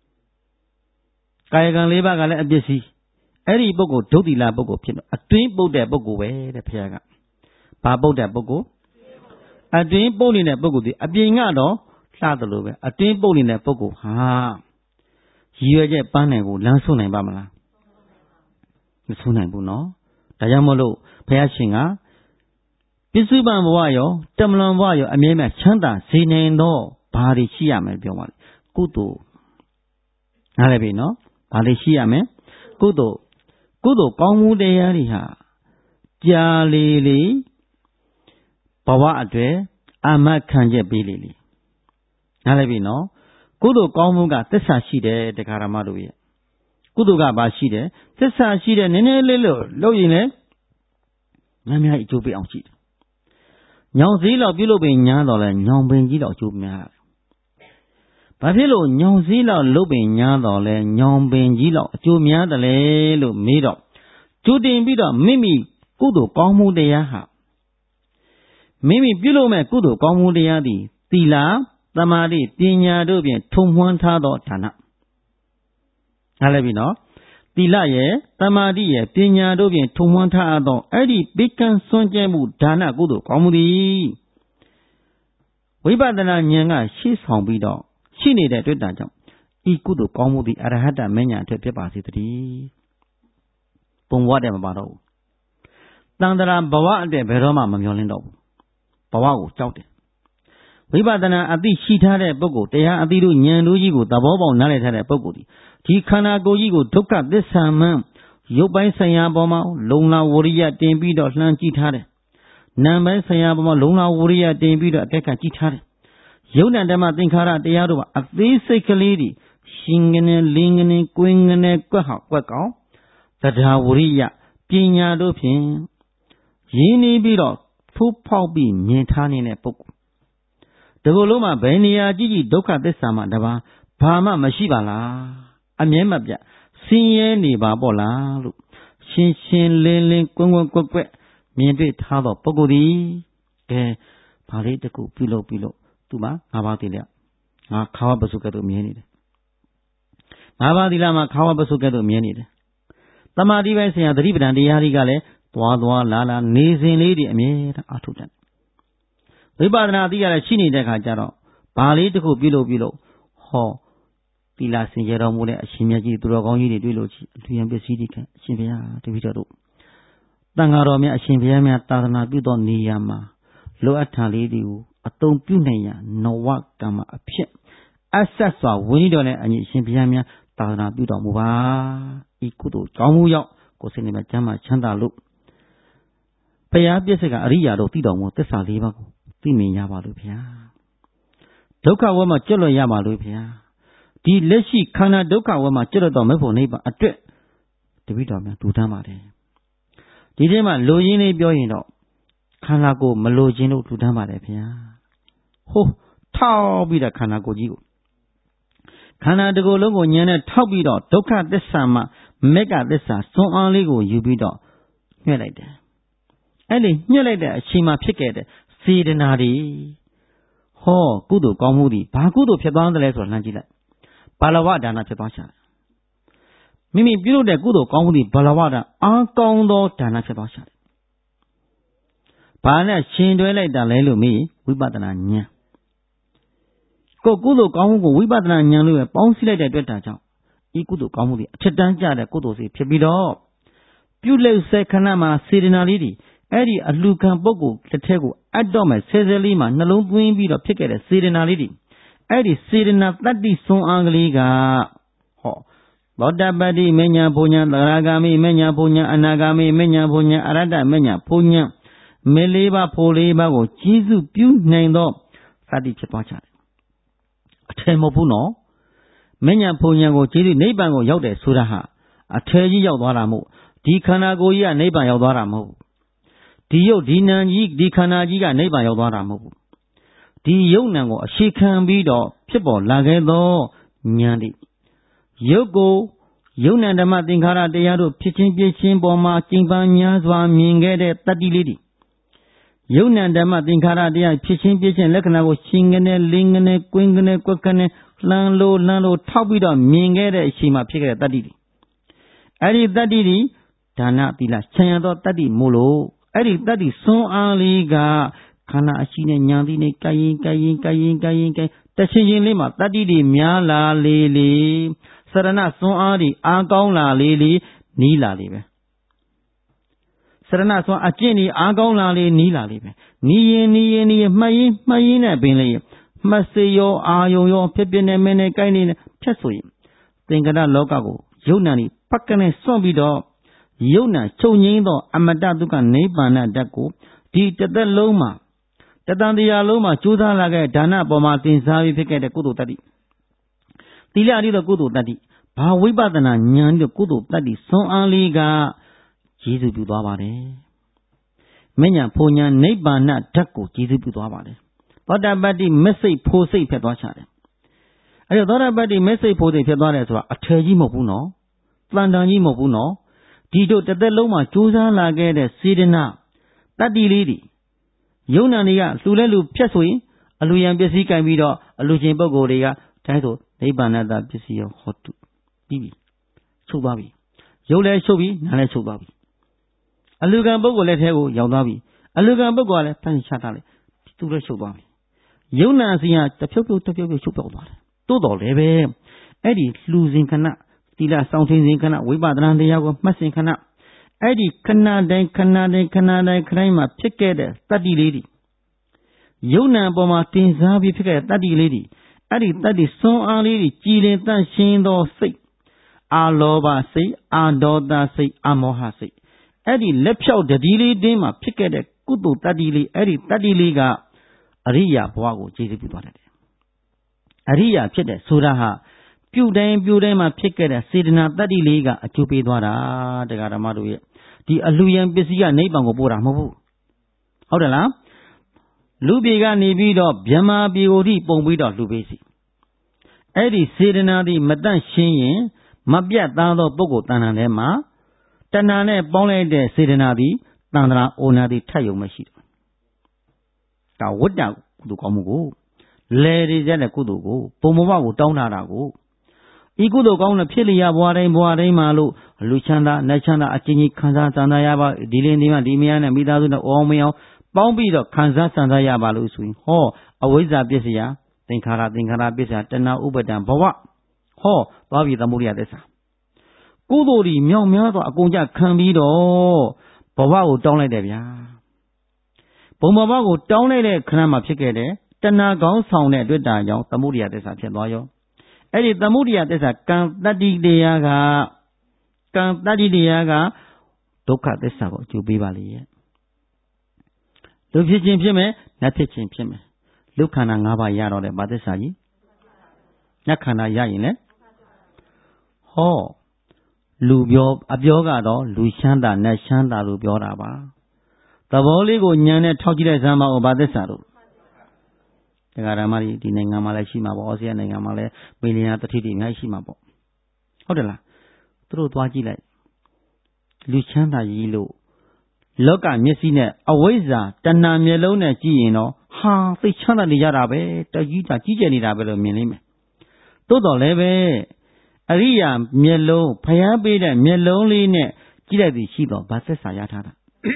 ကာယကံ၄ပါးကလည်းအပစ္စည်းအဲ့ဒီပုဂ္ဂိုလ်ဒုတိလပုဂ္ဂိုလ်ဖြစ်တော့အတွင်းပုတ်တဲ့ပုဂ္ဂိုလ်ပဲတဲ့ဘုရားကဘာပုတ်တဲ့ပုဂ္ဂိုလ်အတွင်းပုတ်နေတဲ့ပုဂ္ဂိုလ်ဒီအပြင်ကတော့လှတယ်လို့ပဲအတွင်းပုတ်နေတဲ့ပုဂ္ဂိုလ်ဟာရည်ရွယ်ချက်ပန်းနိုင်ကိုလမ်းဆွနိုင်ပါမလားမဆွနိုင်ဘူးနော်ဒါကြောင့်မို့လို့ဘုရားရှင်ကပစ္စုပန်ဘဝရောတမလွန်ဘဝရောအမြဲတမ်းချမ်းသာစေနိုင်တော့ဘာတွေရှိရမလဲပြောပါလေကုသိုလ်နားလည်ပြီနော်ဘာတွေရှိရမလဲကုသိုလ်ကောင်းမှုတရားတွေဟာကြာလေလေဘဝအတွက်အာမခံချက်ပေးလေလေနားလည်ပြီနော်ကုသိုလ်ကောင်းမှုကသစ္စာရှိတယ်တရားဓမ္မတို့ရဲ့ကုသိုလ်ကဘာရှိတယ်သစ္စာရှိတယ်နည်းနည်းလေးလို့လုပ်ရင်လည်းများများအကျိုးပေးအောင်ရှိတယ်ညောင်စည်းလောက်ပြုလုပ်ပင်ညားတော့လဲညောင်ပင်ကြီးလောက်အကျိုးများတယ်ဘာဖြစ်လို့ညောင်စည်းလောက်လုပ်ပင်ညားတော့လဲညောင်ပင်ကြီးလောက်အကျိုးများတယ်လေလို့မေးတော့ကျူတင်ပြီးတော့မိမိကုသိုလ်ကောင်းမှုတရားဟာမိမိပြုလုပ်မဲ့ကုသိုလ်ကောင်းမှုတရားသည်သီလသမာဓိပညာတို့ဖြင့်ထုံမွှန်းထားသောဌာနနားလည်ပြီနော်သီလရဲ့သမာဓိရဲ့ပညာတို့ဖြင့်ထုံမွှန်းထားသောအဲ့ဒီပိကံစွန့်ကြဲမှုဒါနကုသိုလ်ကောင်းမှုသည်ဝိပဿနာဉာဏ်ကရှေ့ဆောင်ပြီးတော့ရှိနေတဲ့တွေ့တာကြောင့်ဤကုသိုလ်ကောင်းမှုသည်အရဟတမဉ္ဇဉ်အတွက်ဖြစ်ပါစေတည်းပုံဝတ်တယ်မပါတော့ဘူးတန်ត្រာဘဝအတွက်ဘယ်တော့မှမမျောလင်းတော့ဘူးဘဝကိုကြောက်တယ်ဝိပဿနာအသိရှိထားတဲ့ပုဂ္ဂိုလ်တရားအသိတို့ဉာဏ်တို့ကြီးကိုသဘောပေါက်နားလည်ထားတဲ့ပုဂ္ဂိုလ်ဒီခန္ဓာကိုယ်ကြီးကိုဒုက္ခသစ္စာမှန်ရုပ်ပိုင်းဆိုင်ရာပေါ်မှာလုံလဝရိယတင်ပြီးတော့လှမ်းကြည့်ထားတယ်နာမ်ပိုင်းဆိုင်ရာပေါ်မှာလုံလဝရိယတင်ပြီးတော့အကဲခတ်ကြည့်ထားတယ်ယုံ ဓမ္မသင်္ခါရတရားတို့ကအသေးစိတ်ကလေးတွေရှင်ငနေလင်းငနေကွင်းငနေကွက်ဟောက်ကွက်ကောင်တရားဝရိယပညာတို့ဖြင့်ရင်းနှီးပြီးတော့ထိုးဖောက်ပြီးမြင်ထားနေတဲ့ပုဂ္ဂိုလ်ဒီလိုလုံးမှာဘယ်နေရာကြည့်ကြည့်ဒုက္ခသစ္စာမှတပါးဘာမှမရှိပါလားအမြဲမပြတ်ဆင်းရဲနေပါပေါ့လားလို့ရှင်းရှင်းလင်းလင်းကွက်ကွက်မြင်တွေ့ထားတော့ပုဂ္ဂိုလ်ဒီကဲဘာလေးတခုပြုလုပ်သူမှာ၅ပါးသီလငါခါဝပစုကဲ့သို့မြင်နေတယ်၅ပါးသီလမှာခါဝပစုကဲ့သို့မြင်နေတယ်တမာတိပိုင်းဆိုင်ရာသတိပဋ္ဌာန်တရားတွေကလည်းသွားလာနေစဉ်လေးတွေအမြဲတမ်းအားထုတ်တယ်ဝိပဿနာအသိရလည်းရှိနေတဲ့ခါကျတော့ဘာလေးတစ်ခုပြုလုပ်ဟောသီလစင်ကြယ်တော်မူတဲ့အရှင်မြတ်ကြီးသူတော်ကောင်းကြီးတွေတွေ့လို့ရှိအလူယံပစ္စည်းတွေကအရှင်ဘုရားတပည့်တော်တို့ Tangaro me Ashimia Tadana Budo Niyama, Loata Lady, a Tom Punaya, no what Gama appear. Assessor, Winidone and Shimpiamia, Tadana Budo Muba, Ikudo, Jomuyo, Cosinima Jama Chanda Loop. Paya Biesiga Ria Rotido, Tessa Liva, Timi Yabalupia. Doka Wama Jello Yabalupia. The Leshi Kana Doka Wama Jello Domevo neighbor a trip. The Vidom to Damade. Didema Loyine Bioino. Kanago Malogino to Damade Pia. Ho, Tau be the Kanago you. Kanadago Logo Yana Taubido, Doka this summer, Mega this so only go you be dog. Here like that. Ellie, near like that, Shima Picket, see the Nadi. Ho, Gudu Gomudi, Pagudu Piedon the letter Nagila. Balawada Nachabasha. Mimi below the Gudu Gomudi, Balawada, Uncondo Danachabasha. Pana Chindu like the Lelu me, we badana. Go Gudu Gomu, we badana Yalu, bouncy like the Detaja. Igudu Gomudi, Chedanja, the Gudu, Pibido. Pule se Kanama, Sidina Lidi. Eddie a Lucan Bogo, Catego, Adome, Cesar Lima, Nalum Queen Beat of Picket, Sidina Lidi. Eddie Sidina, that is so angliga. Ho. Loda Badi, Menya Punya, Ragami, Menya Punya, Anagami, Menya Punya, Arada, Menya Punya, Meleba, Poleba, or Jizu, Pu, Nando, Sadi Chapacha. Temopuno, Menya Punya, or Jizu, Nebango, Yode, Suraha, a Teji Yodoramo, Dikanagoya, Neba Yodoramo. Dio Dinan Yik Dikanajiga neighbor Yodaramo. Dio Nango, she can be the people Lagedo Nyandi. Yoko, Yonan the Matinkara de Yado, Pitching Boma, Kimbanya, Mingede, Tati Lady. Yonan the Matinkara de Pitching Lekana was Chingane, Lingane, Quingane, Quakane, Lando, Topida, Mingede, Shima Picket, Tati. Adi Tati, Dana Tila, Chayado Tati Molo. Eddie, that is so aliga. Kana Ashine Yandine Kayin, Taching Lima, Tadi Miala Lili, Sarana so Adi, Agona Lili, Nila Live. Sarana so Achini, Agona Nila Live. Ni, Mayina Binley, Masayo, Ayo, Pepin, Mene Kainin, Chesui. Think of that locago, Yonani, Pakane Sobido. Yona, Chonindo, Amadaduka, Nebana Daku, Tita the Loma. Tatandia Loma, Chuda Laga, Dana, Bomatin, Savi, Picket, the Kudu Tadi. Tilia the Kudu Tadi. Pawibadana, Nyan the Kudu Tadi, so aliga. Jesus Budavare. Menya Ponya, Nebana Daku, Jesus Budavare. But that body message pose Pedwachare. I thought about the message pose Pedware, a Terji Mobuno, Flandani Mobuno. Tito Tataloma, Chusa Lagade, Sidina, Tadi Lady. Yonania, Sulelu Piasui, Aluyan Besica Vido, Alujan Bogoria, title, Nebanada Besio Hot TV. Subabi. Yola Shobi, Nana Subabi. Alugan Bogo let her go, Yaudabi. Alugan Bogo, Pan Shatale, to the Subabi. Yona Zia, the Piopo Super. Todo leve. Eddie losing cannot. Tila something in Kana, Wibadran de Yago, Massing Kana. Eddie Canada, Crima, Picket, Tadi Lady. Yona Boma Tinzabi Picket, Tadi Lady. Eddie Tadi so a lady, Chile, Shindo say. Aloba say, Adoda say, Amoha say. Eddie Lepshow, the Dili Dima, Picket, Kudu Tadili, Eddie Tadi Liga, Aria Boago, Jesus. Aria Pede, Suraha. Building, picket, Sidina, Daddy Liga, a Chupi Dwara, the Garamadu, the Aluyan Bizia, Nabango Bora Mobu. How the lamp? Lubiga Nibido, Biama Biodi, Bombido, Lubisi. Eddie Sidina, the Madan Shin, Mabia Dando Bogo Tananema, Tanane Bonne de Sidinadi, Tandra Ona di Tayo Machine. Now what now? Kudukomugo. Ladies and a Kudugo, Pomova, Donarago. Igudo Gona Pilia, Boare Malu, Luchanda, Nachanda, Akini, Kanza, Sandayaba, Dilindima, Dimian, and Midazuna, Omeo, Bombido, Kanza, Sandayaba, Luswing, Ho, Awiza Bisia, Tinkara Bisa, Tana Ubadan, Bawa, Ho, Babi the Muria Desa. Kudori, Mio, Agunja, Cambido, ကိုတောင်းလိုက်တယ်ဗျာဘုံဘဝကိုတောင်းလိုက်တဲ့ခဏမှဖြစ်ခဲ့တဲ့တဏှာကောင်းဆောင်တဲ့အတွက်တာကြောင့်သမုဒိယသစ္စာဖြစ်သွားရောအဲ့ဒီသမုဒိယသစ္စာကံတတ္တိတရားကဒုက္ခသစ္စာကိုအကျိုးပေးပါလေရဲ့လူဖြစ်ခြင်းဖြစ်မယ်နတ်ဖြစ်ခြင်းဖြစ်မယ်လူခန္ဓာ၅ပါးရတော့တဲ့ဗာသစ္စာကြီးနတ်ခန္ဓာရရင်လေဟောလူအပြောကတော့လူချမ်းသာနတ်ချမ်းသာလို့ပြောတာပါသဘောလေးကိုညံနဲ့ထောက်ကြည့်လိုက်စမ်းပါဦးဗာသစ္စာတို့တရားဓမ္မဒီနိုင်ငံမှာလည်းရှိမှာပေါ့ဩစတြေးလျနိုင်ငံမှာလည်းမီလီယံတတိတိအများကြီးရှိမှာပေါ့ဟုတ်တယ်လားသူတို့သွားကြည့်လိုက်လူချမ်းသာကြီးလို့လောကမျက်စိနဲ့အဝိဇ္ဇာတဏှာမျက်လုံးနဲ့ကြည့်ရင်တော့ဟာသိချမ်းသာနေကြတာပဲတကြီးတာကြီးကျယ်နေတာပဲလို့မြင်လိမ့်မယ်သို့တော်လည်းပဲအရိယာမျက်လုံးဖျားပေးတဲ့မျက်လုံးလေးနဲ့ကြည့်လိုက်ပြီးရှိတော့ဗာသစ္စာရထားတာ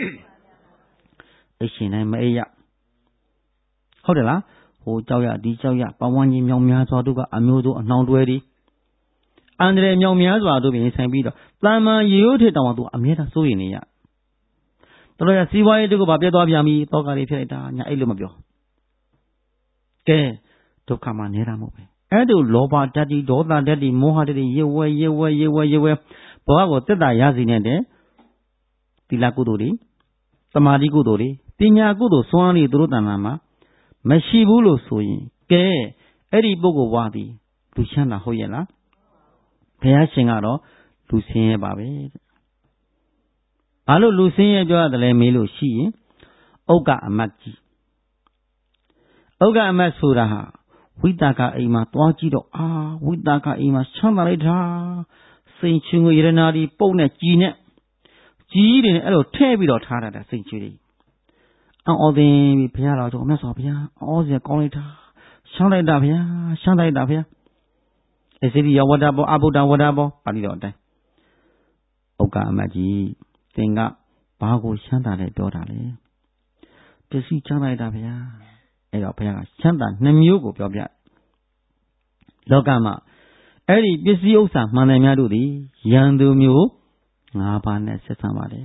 အရှင်တိုင်းမအေးရဟုတ်တယ်လားဟိုကြောက်ရဒီကြောက်ရပဝန်းကြီးမြောင်များစွာတို့ကအမျိုးတို့အနှောင်တွဲတွေအန္တရာယ်မြောင်များစွာတို့ပြင်ဆိုင်ပြီးတော့တာမန်ရိုးထစ်တောင်သူအမြဲတမ်းစိုးရိမ်နေရတော်ရစီးပွားရေးတို့ကဗာပြတ်သွားပြန်ပြီတောကလေးဖြစ်လိုက်တာညာအဲ့လိုမပြောကဲဒုက္ခမှနေတာမဟုတ်ပဲအဲ့တို့လောဘဓာတ်တိဒေါသဓာတ်တိမောဟဓာတ်တိရေဝဲဘဝကိုတက်တာရစီနေတဲ့သီလကုသိုလ်တွေသမာဓိကုသိုလ်တွေပညာကုသိုလ်စွမ်းရည်သူတို့တဏ္ဍာမှာမရှိဘူးလို့ဆိုရင်ကဲအဲ့ဒီပုဂ္ဂိုလ်ဝါသည်လူချမ်းသာဟုတ်ရဲ့လားဘုရားရှင်ကတော့လူဆင်းရဲပါပဲဘာလို့လူဆင်းရဲပြောရတယ်လဲမေးလို့ရှိရင်ဥက္ကအမတ်ကြီးဥက္ကအမတ်ဆိုတာဟာဝိတာကအိမ်မှာတွားကြည့်တော့ဝိတာကအိမ်မှာချမ်းသာလိုက်တာစိန်ချွေငွေရတနာဒီပုတ်နဲ့ကြီးတွေနဲ့အဲ့လိုထည့်ပြီးတော့ထားတာစိန်ချွေတွေအော်သင်ပြီဘုရားတော်ကြောင့်မြတ်စွာဘုရားအော်စရာကောင်းလိုက်တာရှမ်းလိုက်တာဘုရားအစီရိယဝတ္တဘောအဘုဒ္ဓဝတ္တဘောပါဠိတော်အတိုင်းဥက္ကအမတ်ကြီးသင်ကဘာကိုချမ်းသာလဲပြောတာလဲပစ္စည်းချမ်းသာလိုက်တာဘုရားအဲ့တော့ဘုရားကချမ်းသာ2မျိုးကိုပြောပြလောကမှာအဲ့ဒီပစ္စည်းဥစ္စာမှန်တယ်များတို့သည်ယံသူမျိုး5ပါးနဲ့ဆက်ဆံပါတယ်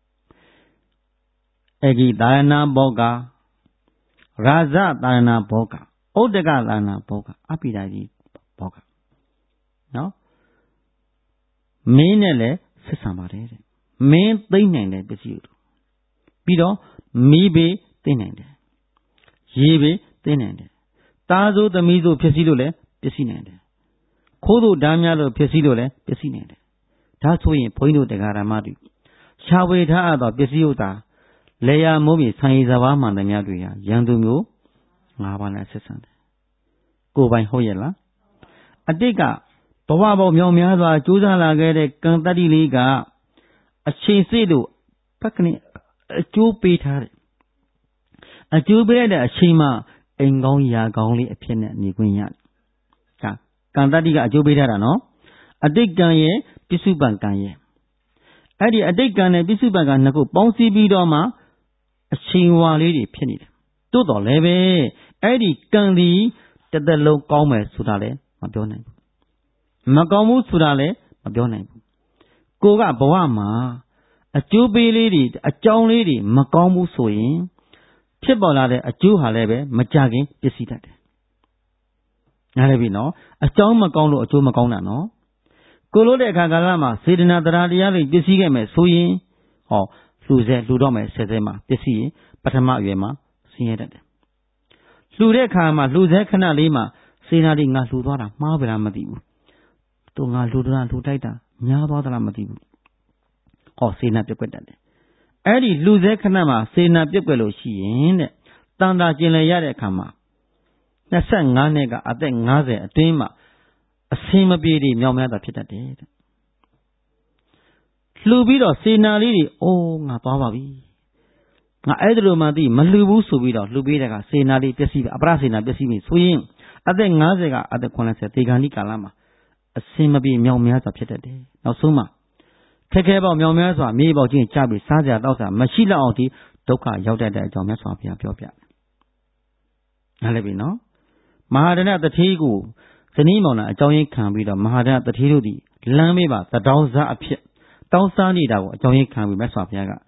အဂိတာရဏဘောကရာဇတာရဏဘောကဥဒ္ဒကတာရဏဘောကအပိဓာတိဘောကနော်မင်းနဲ့လည်းဆက်ဆံပါတယ်တဲ့မင်းသိမ့်နိုင်တဲ့ပစ္စည်းတို့ပြီးတော့မီးဘေးသိမ့်နိုင်တယ်ရေဘေးသိမ့်နိုင်တယ်တားစိုးသမီးစိုးဖြစ်စီလို့လည်းပစ္စည်းနိုင်တယ်ခိုးတို့ဓာများလို့ဖြစ်စီလို့လည်းပစ္စည်းနိုင်တယ်ဒါဆိုရင်ဘုန်းကြီးတို့တရားဓမ္မတွေရှားဝေထားအပ်သောပစ္စည်းဥစ္စာလေယာမိုးမြေဆိုင်ရည်စဘာမှန်တယ်များတွေဟာရန်သူမျိုး5ပါးနဲ့ဆက်ဆံတယ်ကိုယ်ပိုင်ဟုတ်ရဲ့လားအတိတ်ကဘဝပေါင်းမြောင်များစွာကြိုးစားလာခဲ့တဲ့ကံတတ္တိလေးကအချိန်စေ့လို့ပက္ခဏိအကျိုးပေးထားတယ်အကျိုးပေးတဲ့အချိန်မှာအိမ်ကောင်းရာကောင်းလေးအဖြစ်နဲ့နေခွင့်ရတယ်ဒါကံတတ္တိကအကျိုးပေးထားတာနော်အတိတ်ကံရဲ့ပစ္စုပန်ကံရဲ့အဲ့ဒီအတိတ်ကံနဲ့ပစ္စုပန်ကံနှစ်ခုပေါင်းစည်းပြီးတော့မှအချိန်ဝါလေးတွေဖြစ်နေတယ်တိုးတော်လည်းပဲအဲ့ဒီကံဒီတစ်သက်လုံးကောင်းမယ်ဆိုတာလည်းမပြောနိုင်ဘူးမကောင်းဘူးဆိုတာလည်းမပြောနိုင်ဘူးကိုကဘဝမှာအကျိုးပေးလေးတွေအကြောင်းလေးတွေမကောင်းဘူးဆိုရင်ဖြစ်ပေါ်လာတဲ့အကျိုးဟာလည်းပဲမကြခင်ပစ္စည်းတတ်တယ်နားလည်ပြီနော်အကြောင်းမကောင်းလို့အကျိုးမကောင်းတာနော်ကိုလို့တဲ့အခါကာလမှာစေတနာတရားတရားတွေပစ္စည်းခဲ့မယ်ဆိုရင်လှူတော့မယ်ဆယ်ဆဲမှာပစ္စည်းရင်ပထမအရွယ်မှာဆင်းရဲတတ်တယ်လှူတဲ့အခါမှာလှူဆဲခဏလေးမှာစေနာတွေငါလှူသွားတာမှားပါလားမသိဘူးသူငါလှူတာလှူတိုက်တာများသွားသလားမသိဘူးစေနာပြက်ကွက်တတ်တယ်အဲ့ဒီလှူဆဲခဏမှာစေနာပြက်ကွက်လို့ရှိရင်တဲ့တန်တာကျင်လည်ရတဲ့အခါမှာ25နှစ်ကအသက်50အတွင်းမှာအစင်မပြေတွေမြောင်များတာဖြစ်တတ်တယ်တဲ့လှူပြီးတော့စေနာလေးတွေငါသွားပါပြီငါအဲ့ဒါလိုမှသိမလှူဘူးဆိုပြီးတော့လှူပေးတဲ့ကစေနာလေးပျက်စီးအပရစေနာပျက်စီးပြီဆိုရင်အသက်50ကအသက်80တေဂန္ဒီကာလမှာအစင်မပြေမြောင်များစွာဖြစ်တတ်တယ်နောက်ဆုံးမှာခက်ခဲပေါက်မြောင်များစွာမြေပေါက်ချင်းချပြီးစားစရာတောက်စရာမရှိလောက်အောင်ဒီဒုက္ခရောက်တတ်တဲ့အကြောင်းမြတ်စွာဘုရားပြောပြတယ်နားလည်ပြီနော်မဟာဒဏတထေးကိုဇနီးမောင်နှံအကြောင်းရင်းခံပြီးတော့မဟာဒဏတထေးတို့သည်လမ်းမေးပါသတောင်းစားအဖြစ်တောင်းစားနေတာကိုအကြောင်းရင်းခံပြီးမြတ်စွာဘုရားက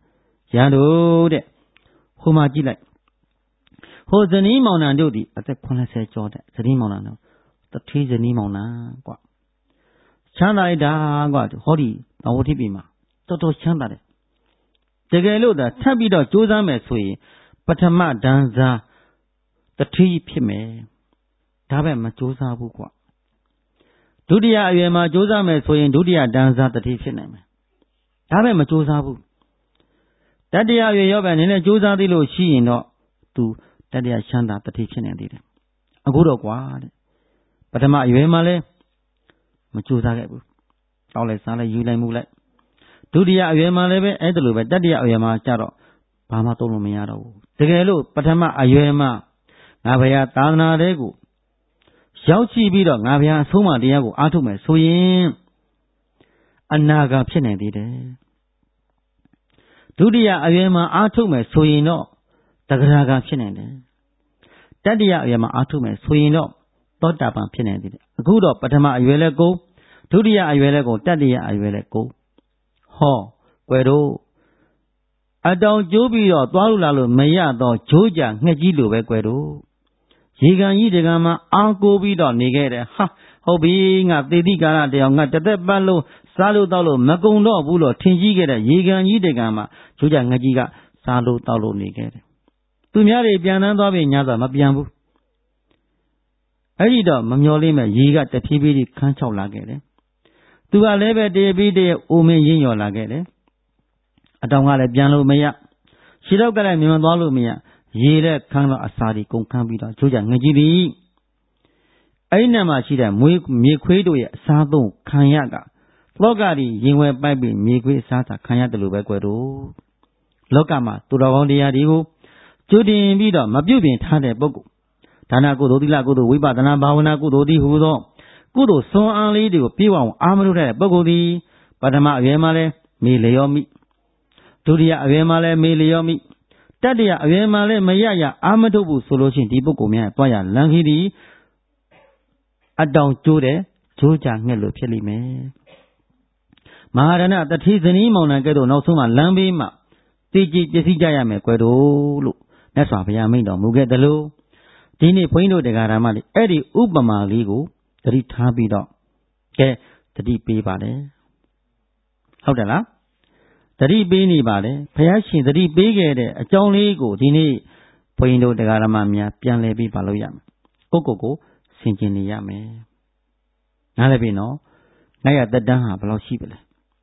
ရန်တို့တဲ့ဟိုမှာကြည့်လိုက်ဟိုဇနီးမောင်နှံတို့ဒီအသက်80ကျော်တဲ့ဇနီးမောင်နှံတို့တထေးဇနီးမောင်နှံကွာချမ်းသာလိုက်တာကွာဟောဒီတောင်ဝတိပြည်မှာတော်တော်ချမ်းသာတယ်တကယ်လို့သာထပ်ပြီးတော့ကြိုးစားမယ်ဆိုရင်ပထမဒန်းစားတထေးဖြစ်မယ်ဒါပဲမကြိုးစားဘူးကွာဒုတိယအရွယ်မှာကြိုးစားမယ်ဆိုရင်ဒုတိယဒန်းစားတထေးဖြစ်နိုင်မယ်ဒါပဲမကြိုးစားဘူးတတိယအရွယ်ရောပဲနည်းနည်းကြိုးစားသေးလို့ရှိရင်တော့သူတတိယချမ်းသာတထေးဖြစ်နေသေးတယ်အခုတော့ကွာတဲ့ပထမအရွယ်မှာလဲမကြိုးစားခဲ့ဘူးတောက်လိုက်စားလိုက်ယူလိုက်မှုလိုက်ဒုတိယအရွယ်မှာလည်းပဲအဲ့ဒါလိုပဲတတိယအရွယ်မှာကြတော့ဘာမှသုံးလို့မရတော့ဘူးတကယ်လို့ပထမအရွယ်မှာငါဘုရားသာသနာတဲကိုရောက်ရှိပြီးတော့ငါဘုရားအဆုံးအမတရားကိုအားထုတ်မယ်ဆိုရင်အနာဂတ်ဖြစ်နေသေးတယ်ဒုတိယအရွယ်မှာအားထုတ်မယ်ဆိုရင်တော့တဂရဂံဖြစ်နေတယ်တတိယအရွယ်မှာအားထုတ်မယ်ဆိုရင်တော့သောတာပန်ဖြစ်နေသေးတယ်အခုတော့ပထမအရွယ်လဲကိုဒုတိယအရွယ်လဲကိုတတိယအရွယ်လဲကိုဟောကွယ်တို့အတောင်ကျိုးပြီးတော့သွားလို့လာလို့မရတော့ဂျိုးကြငှက်ကြီးလိုပဲကွယ်တို့ရေကန်ကြီးတကံမှာအားကိုပြီးတော့နေခဲ့တယ်ဟာဟုတ်ပြီငါသေတိကာလတယောက်ငါတစ်သက်ပတ်လုံးစားလို့တောက်လို့မကုံတော့ဘူးလို့ထင်ကြီးခဲ့တဲ့ရေကန်ကြီးတကံမှာဂျိုးကြငှက်ကြီးကစားလို့တောက်လို့နေခဲ့တယ်သူများတွေပြန်တန်းသွားပြီညာဆိုမပြန်ဘူးအဲ့ဒီတော့မမျောလေးမဲ့ရေကတဖြည်းဖြည်းခန်းချောက်လာခဲ့တယ်သူကလည်းပဲတရပြီးတရအိုမင်းရင်းရော်လာခဲ့တယ်အတောင်ကလည်းပြန်လို့မရခြေတော့ကလည်းမြန်သွားလို့မရရေတဲ့ခန်းတော့အစာဒီကုန်ခန်းပြီးတော့ကျိုးကြငကြီးသည်အဲ့ဒီမှာရှိတဲ့မြေခွေးတို့ရဲ့အစားသုံးခံရကလောကဒီရင်ဝယ်ပိုက်ပြီးမြေခွေးအစားသာခံရတယ်လို့ပဲကွယ်တို့လောကမှာသူတော်ကောင်းတရားတွေကိုကျိုးတင်ပြီးတော့မပြုတ်ပြင်ထားတဲ့ပုဂ္ဂိုလ်ဒါနကုသိုလ်သီလကုသိုလ်ဝိပဿနာဘာဝနာကုသိုလ်သည်ဟူသောကုသိုလ်စွမ်းအားလေးတွေကိုပြေဝအောင်အားမထုတ်တဲ့ပုဂ္ဂိုလ်သည်ပထမအရွယ်မှာလဲမေလျောမိဒုတိယအရွယ်မှာလဲမေလျောမိတတိယအရွယ်မှာလဲမရရအားမထုတ်ဘူးဆိုလို့ရှိရင်ဒီပုဂ္ဂိုလ်များတွားရလမ်းခီးသည်အတောင်ကျိုးတဲ့ဂျိုးကြငှက်လို့ဖြစ်လိမ့်မယ်မဟာရဏတတိဇနီးမောင်နှံကဲ့သို့နောက်ဆုံးမှလမ်းဘေးမှာတည်ကြည်ပစ္စည်းကြရမယ်ကွယ်တို့လို့မြတ်စွာဘုရားမိန့်တော်မူခဲ့တယ်လို့ဒီနေ့ဘုန်းကြီးတို့တရားဓမ္မတွေအဲ့ဒီဥပမာလေးကိုသတိထားပြီးတော့ကဲသတိပေးပါလေဟုတ်တယ်လားသတိပေးနေပါလေဘုရားရှင်သတိပေးခဲ့တဲ့အကြောင်းလေးကိုဒီနေ့ဘုန်းကြီးတို့တရားဓမ္မများပြန်လည်ပြီးပါလို့ရမယ်ကိုဆင်ခြင်နေရမယ်နားလည်ပြီနော်ငါရဲ့သက်တမ်းဟာဘယ်လောက်ရှိပါလဲ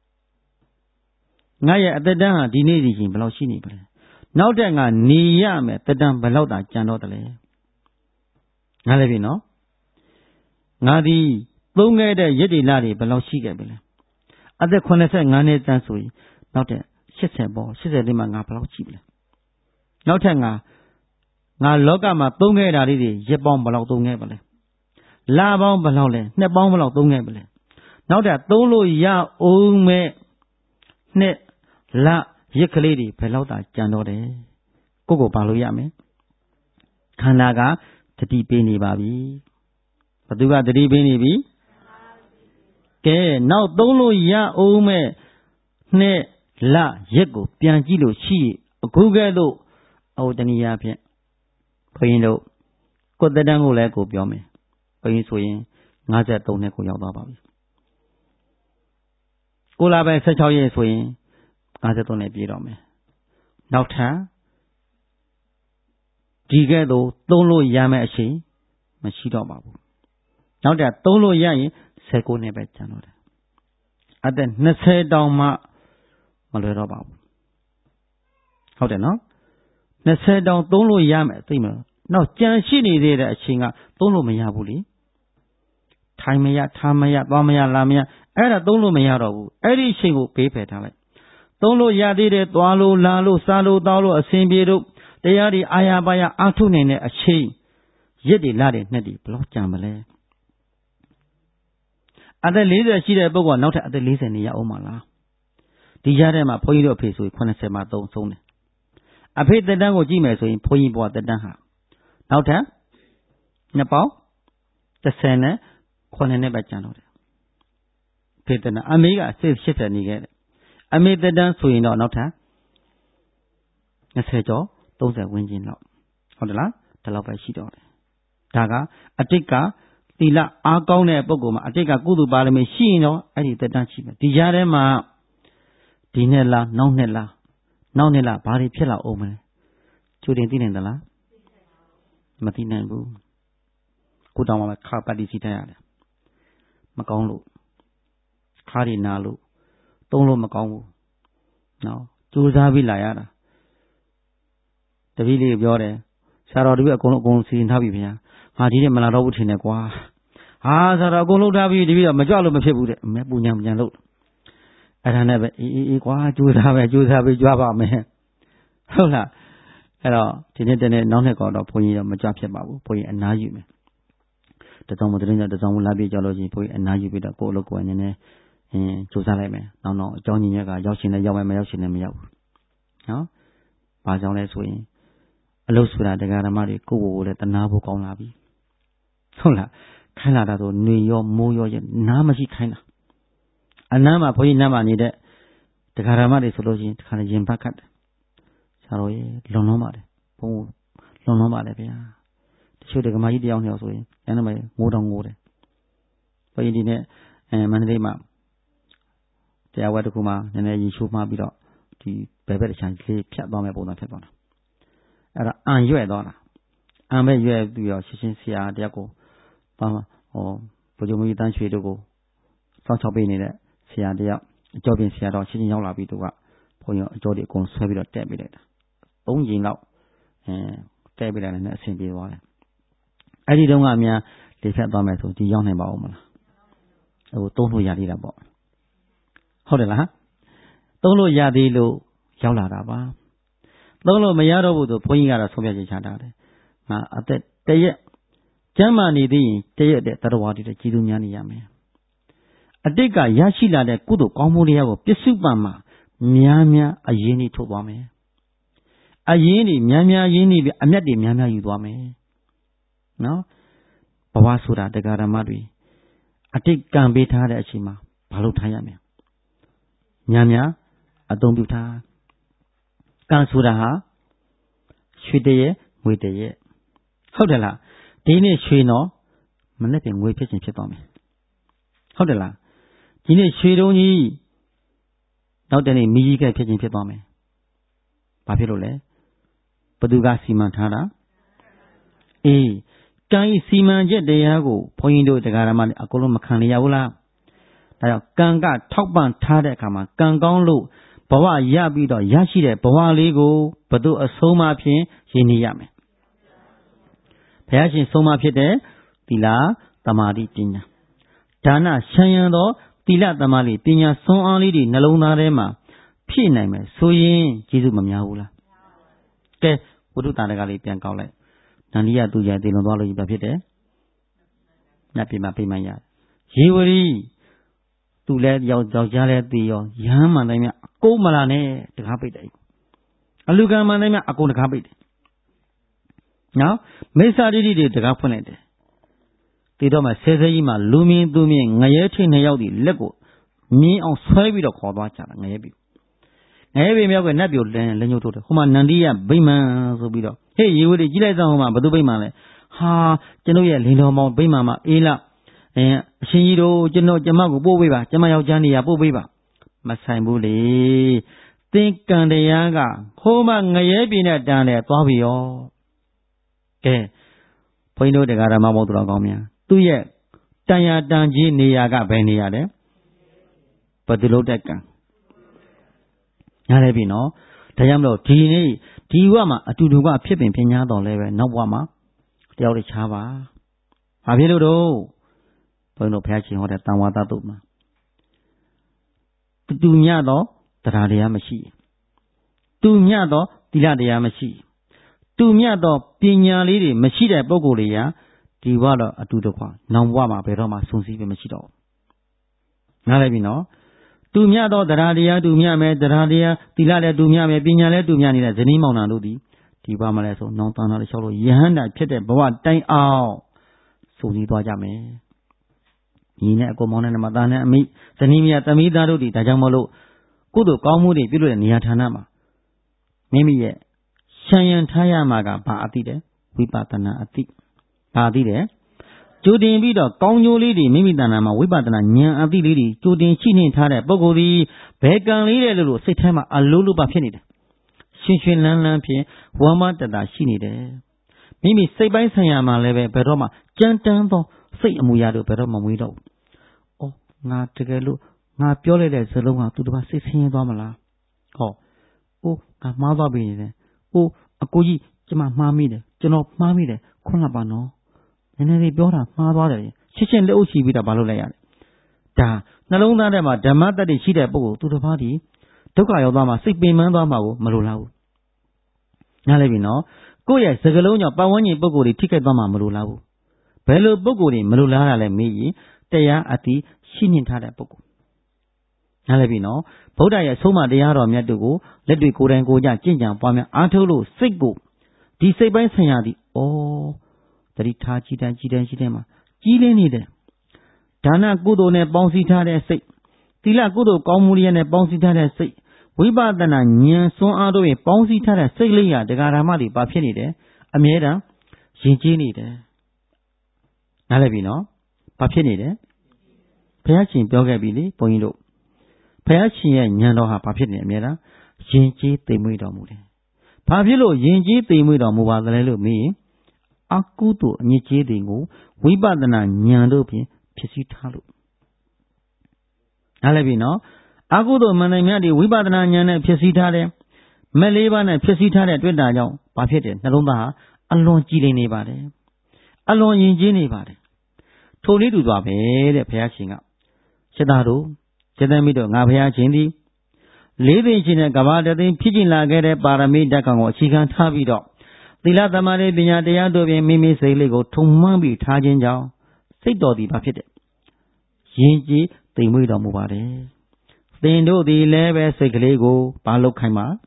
ငါရဲ့အသက်တမ်းဟာဒီနေ့ဒီချိန်ဘယ်လောက်ရှိနေပါလဲနောက်တဲ့ငါနေရမယ်သက်တမ်းဘယ်လောက်သာကြံတော့တယ်လဲနားလည်ပြီနော်ငါဒီသုံးခဲ့တဲ့ရစ်တီလာတွေဘယ်လောက်ရှိခဲ့ပြီလဲအသက်85နှစ်တန်းဆိုရင်နောက်တဲ့80ပေါ့80လေးမှငါဘယ်လောက်ရှိပြီလဲနောက်ထပ်ငါလောကမှာသုံးခဲ့တာလေးတွေရက်ပေါင်းဘယ်လောက်သုံးခဲ့ပါလဲလပေါင်းဘယ်လောက်လဲနှစ်ပေါင်းဘယ်လောက်သုံးခဲ့ပါလဲနောက်တဲ့သုံးလို့ရအောင်မဲ့နှစ်လရစ်ကလေးတွေဘယ်လောက်သာကြံတော့တယ်ကိုပါလို့ရမယ်ခန္ဓာကတတိပေးနေပါပြီဘသူကတတိပေးနေပြီကဲနောက်သုံးလို့ရအောင်မဲ့နှစ်လရက်ကိုပြန်ကြည့်လို့ရှိအခုကဲ့သို့တနည်းအားဖြင့်ဘုန်းကြီးတို့ကိုယ်တန်းကိုလည်းကိုပြောမယ်ဘုန်းကြီးဆိုရင်53နှစ်ကိုရောက်သွားပါပြီကိုလာပဲ16ရက်ဆိုရင်53နှစ်ပြည့်တော့မယ်နောက်ထပ်ဒီကဲ့သို့သုံးလို့ရမယ့်အချိန်မရှိတော့ပါဘူးနောက်တဲ့သုံးလို့ရရင်19နှစ်ပဲကျန်တော့တယ်အသက်20တောင်မှမလွယ်တော့ပါဘူးဟုတ်တယ်နော်20တောင်သုံးလို့ရမယ်သိမလားနောက်ကြံရှိနေသေးတဲ့အချိန်ကသုံးလို့မရဘူးလေထိုင်မရထားမရသွားမရလာမရအဲ့ဒါသုံးလို့မရတော့ဘူးအဲ့ဒီအချိန်ကိုပေးဖယ်ထားလိုက်သုံးလို့ရသေးတယ်သွားလို့လာလို့စားလို့တောက်လို့အစဉ်ပြေတို့တရားတွေအာရပါရအားထုတ်နေတဲ့အချိန်ရစ်တွေလာတယ်နှစ်တွေဘလောက်ကြံမလဲအသက်40ရှိတဲ့ပုဂ္ဂိုလ်ကနောက်ထပ်အသက်40နေရအောင်မလားဒီကြားထဲမှာဘုန်းကြီးတို့အဖေဆိုရင်80မှာ3ဆုံးတယ်အဖေသက်တမ်းကိုကြည့်မယ်ဆိုရင်ဘုန်းကြီးဘဝသက်တမ်းဟာနောက်ထပ်နှစ်ပေါင်း30နဲ့9နှစ်ပဲကျန်တော့တယ်ဖေသက်တမ်းအမေက80နေခဲ့တယ်အမေသက်တမ်းဆိုရင်တော့နောက်ထပ် 20ကျော်30ဝန်းကျင်လောက်ဟုတ်တယ်လားဒီလောက်ပဲရှိတော့တယ်ဒါကအတိတ်ကသီလအားကောင်းတဲ့ပုဂ္ဂိုလ်မှာအတိတ်ကကုသိုလ်ပါရမီရှိရင်တော့အဲ့ဒီသက်တမ်းရှိမယ်ဒီကြားထဲမှာဒီနှစ်လားနောက်နှစ်လားဘာတွေဖြစ်လာအောင်မလဲကျိုးတင်သိနိုင်သလားမသိနိုင်ဘူးကိုတောင်မှခါပတ်တိစီတတ်ရတယ်မကောင်းလို့ခါးတွေနာလို့သုံးလို့မကောင်းဘူးနော်ကြိုးစားပြီးလာရတာတပည့်လေးပြောတယ်ဆရာတော်တပည့်အကုန်လုံးစီရင်ထားပြီဗျာငါဒီနေ့မလာတော့ဘူးထင်တယ်ကွာဟာဆရာတော်အကုန်လုံးထားပြီးတပည့်တော့မကြွလို့မဖြစ်ဘူးတဲ့အမေပူညာလို့အဲ့ဒါနဲ့ပဲအေးကွာကြိုးစားပြီးကြွပါမယ်ဟုတ်လားအဲ့တော့ဒီနေ့တနေ့နောက်နှစ်ကတော့ဘုန်းကြီးတော့မကြွဖြစ်ပါဘူးဘုန်းကြီးအနားယူမယ်တစောင်းမတင်းကြတစောင်းမလာပြေကြောက်လို့ချင်းဘုန်းကြီးအနားယူပြီးတော့ကိုယ့်အလုပ်ကိုနည်းနည်းကြိုးစားလိုက်မယ်နောက်အကြောင်းညင်ရကရောက်ရှင်လည်းရောက်မယ်မရောက်ရှင်လည်းမရောက်ဘူးနော်ဘာကြောင့်လဲဆိုရင်အလုပ်ဆိုတာတရားဓမ္မတွေကိုယ့်ကိုယ်လည်းတနာဖို့ကောင်းလာပြီဟုတ်လားခိုင်းလာတာဆိုຫນွေရောမိုးရောနားမရှိခိုင်းတာအနားမှာဘုန်းကြီးနားမှာနေတဲ့တရားဓမ္မတွေဆိုလို့ရှိရင်တခါရင်ဘတ်ခတ်တယ်ဆရာတော်ရေလွန်ပါတယ်ဘုံလွန်ပါတယ်ဗျာတချို့ဒကမာကြီးတယောက်နှစ်ယောက်ဆိုရင်ညနေပိုင်းငိုတယ်ဘုန်းကြီးဒီနေ့မန္တလေးမှာတရားဝဲတစ်ခုမှာနည်းနည်းရေချိုးမှပြီးတော့ဒီဘယ်ဘက်တစ်ချမ်းလေးဖြတ်သွားမယ်ပုံစံဖြစ်သွားတာအဲ့ဒါအံရွဲ့သွားတာအံပဲရွဲ့ပြီးတော့ရှင်းဆရာတယောက်ကိုပါဘုရားမကြီးတန်းရွှေတို့ကိုစောင့်ချောက်ပေးနေတဲ့ဆရာတယောက်အကျော်ပြင်ဆရာတော်ရှင်းရောက်လာပြီးသူကဘုန်းကြီးအကျော်တွေအကုန်ဆွဲပြီးတော့တက်ပေးလိုက်တာ3ချိန်လောက်တက်ပေးလိုက်တယ်နဲ့အဆင်ပြေသွားတယ်အဲ့ဒီတုန်းကအများလေဖြတ်သွားမယ်ဆိုဒီရောက်နိုင်ပါဦးမလားဟိုသုံးလို့ရသေးတာပေါ့ဟုတ်တယ်လားသုံးလို့ရသေးလို့ရောက်လာတာပါသုံးလို့မရတော့ဘူးဆိုဘုန်းကြီးကတော့ဆုံးဖြတ်ချက်ချတာတယ်ငါအသက်တရက်ကျမ်းမာနေသေးရင်တရက်တဲ့တရားဝါတွေကြီးသူများနေရမယ်အတိတ်ကရရှိလာတဲ့ကုသိုလ်ကောင်းမှုတွေကိုပစ္စုပန်မှာများအရင်ကြီးထုတ်သွားမယ်အရင်ကြီးများရင်းနေပြီးအမျက်တွေများယူသွားမယ်နော်ဘဝဆိုတာတရားဓမ္မတွေအတိတ်ကံပေးထားတဲ့အချိန်မှာဘာလို့ထားရမလဲများအသုံးပြုထားကံဆိုတာဟာရွှေတရက်ငွေတရက်ဟုတ်တယ်လားဒီနေ့ရွှေတော့မနေ့ကငွေဖြစ်ခြင်းဖြစ်သွားမယ်ဟုတ်တယ်လားဒီနေ့ရွှေတုံးကြီးနောက်တနေ့မီးကြီးကဖြစ်ခြင်းဖြစ်သွားမယ်ဘာဖြစ်လို့လဲဘသူကစီမံထားတာအေးကံဤစီမံချက်တရားကိုဘုန်းကြီးတို့တရားဓမ္မတွေအကုန်လုံးမခံရဘူးလားဒါကြောင့်ကံကထောက်ပံ့ထားတဲ့အခါမှာကံကောင်းလို့ဘဝရပြီးတော့ရရှိတဲ့ဘဝလေးကိုဘသူအဆုံးမဖြင့်ရည်နေရမယ်ဘုရားရှင်ဆုံးမဖြစ်တဲ့သီလသမာဓိပညာဒါနရှမ်းရံသောသီလသမာဓိပညာစွမ်းအားလေးတွေနှလုံးသားထဲမှာဖြည့်နိုင်မယ်ဆိုရင်ကျေးဇူးမများဘူးလားကဲဝိတုတာရကလေးပြန်ကောက်လိုက်နန္ဒီယသူကြတည်လွန်သွားလို့ဘာဖြစ်တယ်နတ်ပြည်မှာပြိမှန်ရရေဝရီသူလည်းယောက်ျားလည်းတည်ရောရဟန်းမှန်တိုင်းများအကုန်မလာနဲ့တကားပိတ်တယ်အလူကံမှန်တိုင်းများအကုန်တကားပိတ်တယ်နော်မိစ္ဆာဒိဋ္ဌိတွေတကားဖွင့်လိုက်တယ်ဒီတော့မှဆဲကြီးမှာလူမင်းသူမင်းငရဲထိနှစ်ယောက်ဒီလက်ကိုမြင်းအောင်ဆွဲပြီးတော့ခေါ်သွားကြတာငရဲပြီမြောက်ကနတ်ပြိုလက်ညှိုးထိုးတယ်ဟိုမှာနန္ဒီယဗိမာန်ဆိုပြီးတော့ဟေ့ရေဝတိကြီးလိုက်စမ်းဟိုမှာဘသူဗိမာန်လဲဟာကျွန်တို့ရဲ့လင်းတော်မောင်ဗိမာန်မှာအေးလားအရှင်ကြီးတို့ကျွန်မကိုပို့ပေးပါကျွန်မယောက်ျားနေရပို့ပေးပါမဆိုင်ဘူးလေသင်ကံတရားကဟိုမှာငရဲပြည်နဲ့တန်တယ်သွားပြီရောကဲဘုန်းကြီးတို့တရားဓမ္မမို့တော်ကောင်းများသူ့ရဲ့တန်ရာတန်ကြီးနေရာကဘယ်နေရာလဲဘယ်သူလို့တဲ့ကံညားလဲပြီနော်ဒါကြောင့်မလို့ဒီနေ့ဒီဘဝမှာအတူတူကဖြစ်ပင်ပညာတော်လဲပဲနောက်ဘဝမှာတယောက်တခြားပါဘာဖြစ်လို့တော့ဘုန်းတော်ဘုရားရှင်ဟောတဲ့တန်ဝါဒတုတ်မှာတူမြတ်သောတရားတရားမရှိတူမြတ်သောသီလတရားမရှိတူမြတ်သောပညာလေးတွေမရှိတဲ့ပုဂ္ဂိုလ်တွေဟာဒီဘဝတော့အတူတကွနောင်ဘဝမှာဘယ်တော့မှဆုံးစည်းပဲမရှိတော့ဘူးနားလည်ပြီနော်တူမြတ်သောတရားတရားတူမြတ်မယ်တရားတရားသီလလည်းတူမြတ်မယ်ပညာလည်းတူမြတ်နေတဲ့ဇနီးမောင်နှံတို့ဒီဘဝမှာလည်းဆိုနောင်တန်တော်လျှောက်လို့ယဟန္တာဖြစ်တဲ့ဘဝတိုင်အောင်ဆုံးစည်းသွားကြမယ်ညီနဲ့အကိုမောင်နဲ့မသားနဲ့အမိဇနီးမယားသမီးသားတို့ဒါကြောင့်မလို့ကုသိုလ်ကောင်းမှုတွေပြုလို့တဲ့နေရာဌာနမှာမိမိရဲ့ Shayan Tayamaga Baatide, Wipatana Ati. Baatide. Jodin Bido, Kongo lady, Mimidanama, Wipatana, Nyan Ati lady, Jodin Chinin Tare, Bogodi, Began Lilo, Setama, a Lulu Bafinid. Shinshin Lampi, Wama Tada Shinide. Mimi say by Sayama Leve, Peroma, Jantanto, say Muyado, Peroma widow. Oh, not together, not purely as a long to the 16 Domala. Oh, a mother be there. Oh, a coy, Jama Mammy, Jano Mammy, Conabano. And then they brought up my body. She sent the Ochi with a balolaya. Da, Nalona Dama, Damata de Shida Bo to the party. Took I Obama, 6 payment Dama, Malulao. Nalevino, Goya, Sagalonia, Bawani Bogori, ticket Dama Malulao. Bello Bogori, Malula, me, Tea Ati, Shinin Tada Bogo. Nalevino, Podaya Soma de Yaro Miadugo, let me go and go ya, Jinja, Pamia, Antolo, Sigo. Dise by Sayadi, oh, the Ritachi and Chidema, Gilenide. Dana Gudone Bouncy Tada say, Tila Gudo, Comurian and Bouncy Tada say, Wibadana, Nyan, so out of a Bouncy Tada, Selia, the Garamadi, Papianide, Ameda, Shinjinide. Nalevino, Papianide, Payachin Bogabili, Poindo. Payachin and Yanoha Papian Mera, Shinji, the Muidomure. Pavilo, Yinji, the Muidomu, the me, Akuto, Nichi Dingo, Wibadana, Nyandopi, Pisitalu. Alevino, Agudo Manamadi, Wibadana, Yana, Pisitale, Melevan, Pisitale, Twidayo, Papian, Nalumba, alone Gilini Bade, alone Yinjini Bade. Tony to Babe, Payachinga. Sedaro. Sedamido, Navia Chindi. Living in a Gavada, Pidgin Lagere, Parami, Dakango, Chikan Tabido. The Latamare Binadea Dobe Mimi Seligo, Tumambi, Tajinjao, Sito di Papite. Yinji, the Muida Mubare. They know the Leve Seglego, Palo Kaima.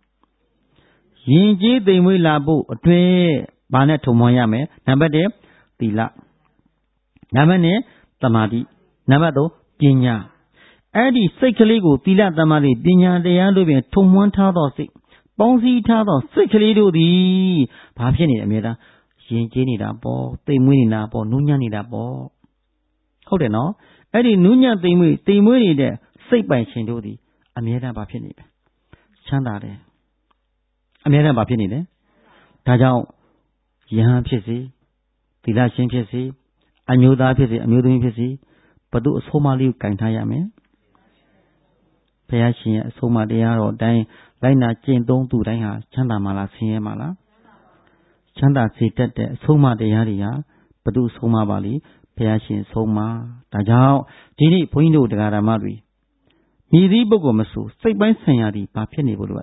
Yinji, the Muilabu, Twe, Banet to Moyame, Nabade, the La. Namane, Tamadi, Navado, Pinya. Adi Sekaligo, Tila Tamadi, Pinya, the Andovian, Tumwan Tadosi, Bonsi Tado, Sekalido, the Papiani, Ameda, Shinjini Dabo, Timuina Bo, Nunani Dabo. Hold it no? Adi Nunya Timuni there, Sake by Shindodi, Ameda Papiani. Chandare Ameda Papiani, Tajao, Yan Pisi, Tila Shin Pisi. I knew that Pisi, amusing Pisi, but do Somali Kantayame. Payashin, Soma de Aro, Dine, Lina Jane don't do Dina, Chanda Mala, Mala. Chanda said that Soma de Yaria, but do Soma Bali, Payashin, Soma, Tajao, Gini, Poindo de Garamari. Midi Bogomasu, say by Sayadi, Papiani Buruan.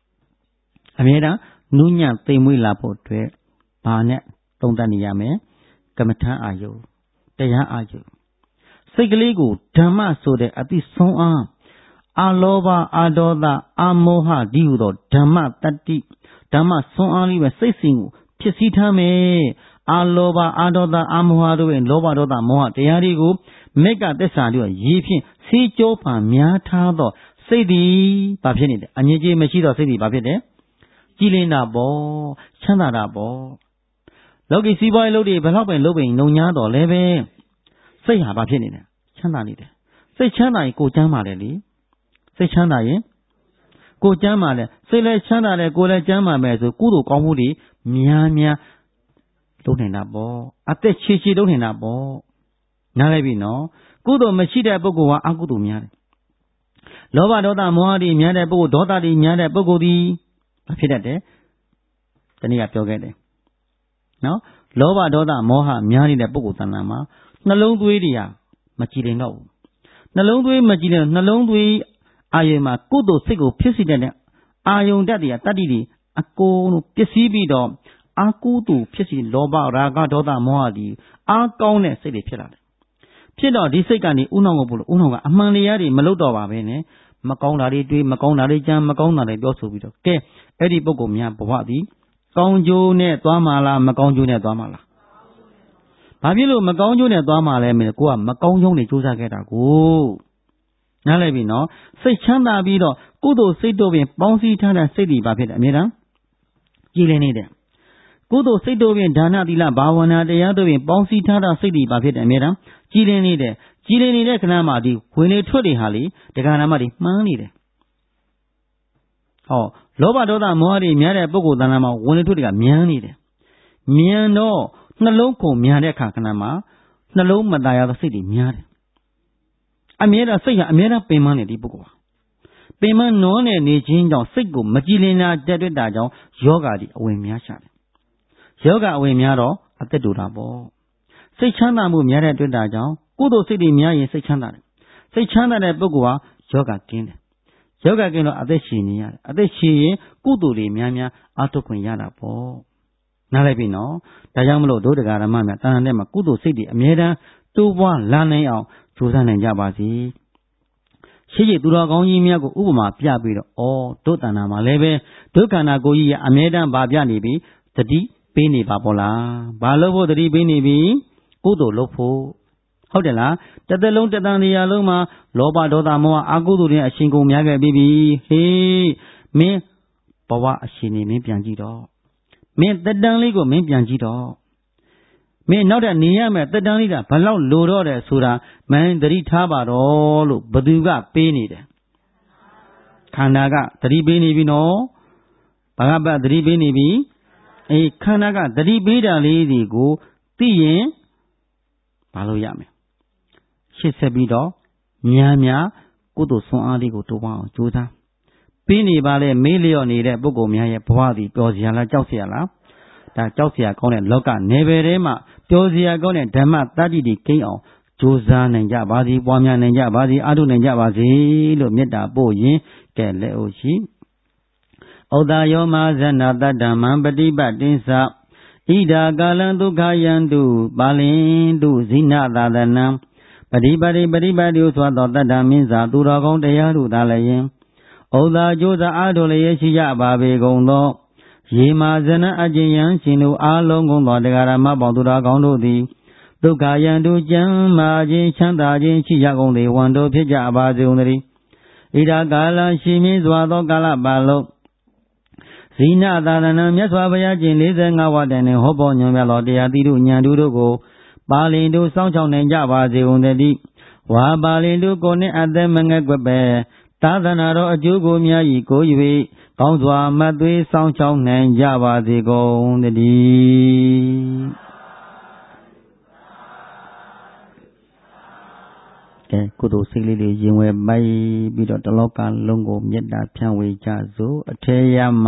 Ameda, Nunya, Timui Lapo, Barnet, Tondaniame, Kamata Ayo. Teya ayo. Segligo, Dama so de ati son Aloba, Adoda, Amoha, Diudo, Dama Tati, Dama son ali was sing, Pisitame, Aloba, Adoda, Amoha, and Loba Doda Moha, Tearigo, Mega Desadio, Yipin, Si Jopa, Miatado, Sedi, Papinid, Aniji Machido City, Papide, Gilina Bo, Chandara Bo. Logi Sibai Lodi, Belop and Lobing, no Yado, Leve. Say Habapin, Chandanide. Say Chana, go Jamali. Say Chana, go Jamale. Say let Chana, go let Jama, Mezu, Kudu Komudi, Mia, Donina Bo. At the Chichi Donina Bo. Nalevino, Kudo Machida Bogoa, Agudu Miare. Lova Doda Moadi, Miade Bo, Doda di Miade Bogodi. Apidate. Then you have to get it. No, Lova Doda Moha, Miani the Bogutanama, Nalongduidia, Machilino. Nalongdui Majina, Nalongdui, Ayema, Kudo Sigo, President, Ayon Dadia, Tadidi, Ako, Pesibido, Akutu, Pesi, Loba, Raga Doda Moadi, Akone, say the Pilar. Pilar, the second, Unonga, Amaniari, Melodova, Bene, Maconari, Maconari Jam, Maconari, also with okay, Eddie Bogomia, Bovadi. Conjo ne Dwamala, Maconjo ne Dwamala. Pabilo, Maconjo ne Dwamala, Melcoa, Maconjo ne Josageta, go. Nalevino, say Chanda Bido, Kudo Sito, Bonsi Tana City, Papet Amira. ကြည်လင်နေတဲ့ကုသိုလ်စိတ်တို့ဖြင့်ဒါနသီလဘာဝနာတရားတို့ဖြင့်ပေါင်းစည်းထားတာစိတ်တွေပါဖြစ်တယ်အမြဲတမ်းကြည်လင်နေတဲ့ခဏမှာဒီဝင်လေထွက်တွေဟာလေတရားနာမတွေမှန်းနေတယ်လောဘဒေါသမောဟတွေများတဲ့ပုဂ္ဂိုလ်တဏ္ဍာမှာဝင်လေထွက်တွေကမြန်နေတယ်မြန်တော့နှလုံးကုန်မြန်တဲ့အခါခဏမှာနှလုံးမသားရသောစိတ်တွေများတယ်အမြဲတမ်းစိတ်ဟာအမြဲတမ်းပင်ပန်းနေဒီပုဂ္ဂိုလ်ဟာပင်ပန်းနောနေခြင်းကြောင့်စိတ်ကိုမကြည်လင်တာတက်တွေ့တာကြောင့်ယောဂတွေအဝင်များရှာတယ်ယောဂအဝင်များတော့အသက်တူတာပေါ့စိတ်ချမ်းသာမှုများတဲ့တွေ့တာကြောင့်ကုသိုလ်စိတ်တွေများရင်စိတ်ချမ်းသာတယ်စိတ်ချမ်းသာတဲ့ပုဂ္ဂိုလ်ဟာယောဂကင်းတယ်ယောဂကင်းတော့အသက်ရှင်နေရတယ်အသက်ရှင်ရင်ကုသိုလ်တွေများများအားထုတ်ခွင့်ရတာပေါ့နားလိုက်ပြီနော်ဒါကြောင့်မလို့ဒုဒကာဓမ္မများတဏ္ဍာထဲမှာကုသိုလ်စိတ်တွေအမြဲတမ်းတိုးပွားလာနိုင်အောင်ကြိုးစားနိုင်ကြပါစေရှိရှိသူတော်ကောင်းကြီးများကိုဥပမာပြပြီးတော့ဒုတဏ္ဍာမှာလည်းပဲဒုက္ခနာကိုကြီးရဲ့အမြဲတမ်းဗာပြနေပြီတတိပေးနေပါပေါ့လားဘာလို့ဖို့တတိပေးနေပြီကုသိုလ်လုပ်ဖို့ဟုတ်တယ်လားတသက်လုံးတသံတရားလုံးမှာလောဘဒေါသမောဟအကုသိုလ်တွေအရှင်ကုန်များခဲ့ပြီဟေးမင်းဘဝအရှင်နေမင်းပြန်ကြည့်တော့မင်းတက်တန်းလေးကိုမင်းပြန်ကြည့်တော့မင်းနောက်ထပ်နေရမယ်တက်တန်းလေးကဘလောက်လိုတော့တယ်ဆိုတာမင်းသတိထားပါတော့လို့ဘသူကပေးနေတယ်ခန္ဓာကသတိပေးနေပြီနော်ဘာကပတ်သတိပေးနေပြီခန္ဓာကသတိပေးတာလေးတွေကိုသိရင်ဘာလို့ရမယ်ရှေ့ဆက်ပြီးတော့များကုသိုလ်ဆွမ်းအားလေးကိုတိုးပွားအောင်ကြိုးစားပြီးနေပါလေမေးလျော့နေတဲ့ပုဂ္ဂိုလ်များရဲ့ဘဝသည်ပျော်စရာလားကြောက်စရာလားဒါကြောက်စရာကောင်းတဲ့လောကနေပယ်ထဲမှာပျော်စရာကောင်းတဲ့ဓမ္မတတ္တိတွေကိန်းအောင်ကြိုးစားနိုင်ကြပါစေပွားများနိုင်ကြပါစေအားထုတ်နိုင်ကြပါစေလို့မေတ္တာပို့ရင်ကဲလက်အိုရှိဩတာယောမဇဏတတ္တမံပฏิပတ်တိသဣဒာကာလံဒုက္ခယန္တုပါလင်တုဇိနသာသနံပฏิပတ်တိဆိုသောတတ္တမင်းစာသူတော်ကောင်းတရားတို့သာလည်းယင်ဩတာကြိုးစားအားထုတ်လျက်ရှိကြပါပေကုန်သောယေမာဇနအကျဉ်ယံရှင်တို့အားလုံးကုန်သောတရားဓမ္မပေါင်းသူတော်ကောင်းတို့သည်ဒုက္ခယန္တုကျမ်းမာခြင်းချမ်းသာခြင်းရှိကြကုန်သည်ဝန်တို့ဖြစ်ကြပါစေကုန်သတည်းဣဒာကာလရှိမင်းစွာသောကာလပတ်လုံးဇိနသာသနာမြတ်စွာဘုရားကျင့်45ဝတ္တန်နှင့်ဟောပေါ်ညွှန်ပြသောတရားသီးတို့ဉာဏ်တို့ကိုပါလင်တို့စောင့်ရှောက်နိုင်ကြပါစေကုန်သတည်းဝါပါလင်တို့ကိုနှင့်အသက်မငယ်ကွက်ပဲသာသနာတော်အကျိုးကိုများ၏ကို၍ကောင်းစွာမတ်သွေးစောင့်ရှောက်နိုင်ကြပါစေကုန်သတည်းကုသိုလ်စိတ်လေးတွေရင်ဝယ်ပိုက်ပြီးတော့တလောကလုံးကိုမေတ္တာဖြန့်ဝေကြစို့အထေယမ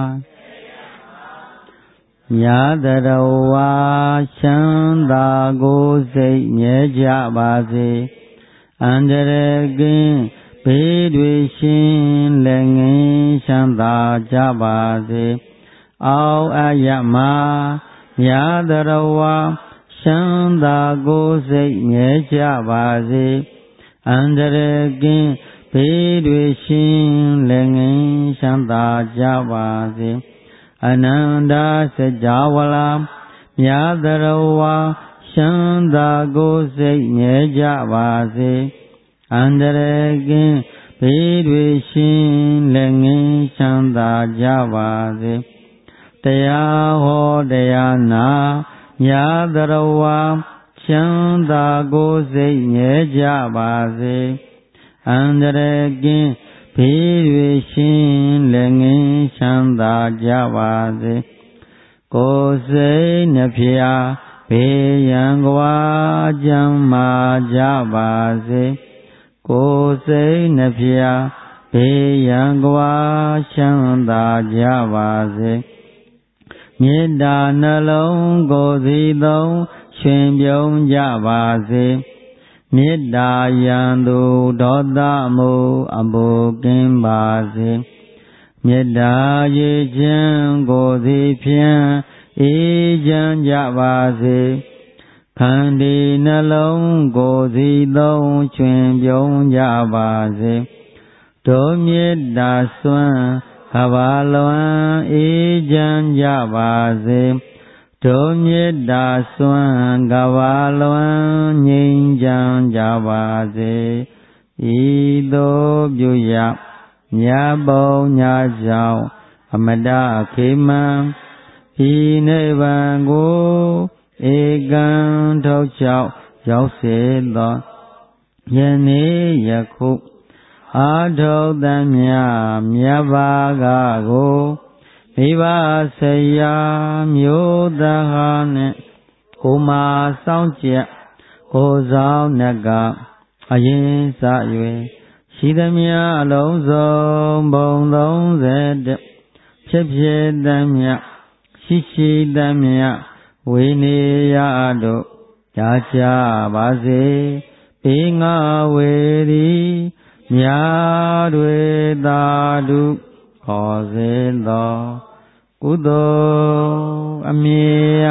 ညာတရဝါချမ်းသာကိုစိတ်မြဲကြပါစေအန္တရာယ်ကင်းဘေးတွေရှင်လည်းငင်းချမ်းသာကြပါစေအောက်အယမညာတရဝါချမ်းသာကိုစိတ်မြဲကြပါစေအန္တရာယ်ကင်းဘေးတွေရှင်လည်းငင်းချမ်းသာကြပါစေအနန္တစကြာဝဠာမြတ်တရဝါချမ်းသာကိုစိတ်မြဲကြပါစေအန္တရာယ်ကင်းဘေးတွေရှင်လည်းငင်းချမ်းသာကြပါစေတရားဟောတရားနာမြတ်တရဝါချမ်းသာကိုစိတ်မြဲကြပါစေအန္တရာယ်ကင်းဘေးတွေရှင်လည်းငင်းချမ်းသာကြပါစေကိုယ်စိတ်နှဖျားဘေးရန်ကွာကြမ်းမာကြပါစေကိုယ်စိတ်နှဖျားဘေးရန်ကွာချမ်းသာကြပါစေမေတ္တာနှလုံးကိုယ်စီသုံးရှင်ပြုံးကြပါစေမေတ္တာယံသူဒေါသမှုအပူကင်းပါစေမေတ္တာရေခြင်းကိုယ်စီဖြင့်အေးချမ်းကြပါစေခန္တီနှလုံးကိုယ်စီသုံးရှင်ပြုံးကြပါစေဒုမေတ္တာစွမ်းကဘာလွန်အေးချမ်းကြပါစေဒုမေတ္တာစွမ်းကဘာလွန်ငြိမ်းချမ်းကြပါစေဤသို့ပြုရမြတ်ဘုံညာကြောင့်မတခေမံဤနိဗ္ဗာန်ကိုဧကံထောက်ချောက်ရောက်စေသောယနေ့ယခုအာထုသမျှမြတ်ဘာကကိုမိဘဆရာမျိုးသားဟာနှင့်ကိုမာဆောင်ကျက်ကိုဆောင်နကအရင်စ၍ရှိသမျှအလုံးစုံဘုံ30ဖြစ်ဖြစ်သမျှရှိသမျှဝိနေယတို့ကြာကြပါစေပေငါဝေရီမြာတွေသာဓုခေါ်စေသောကုသိုလ်အမြတ်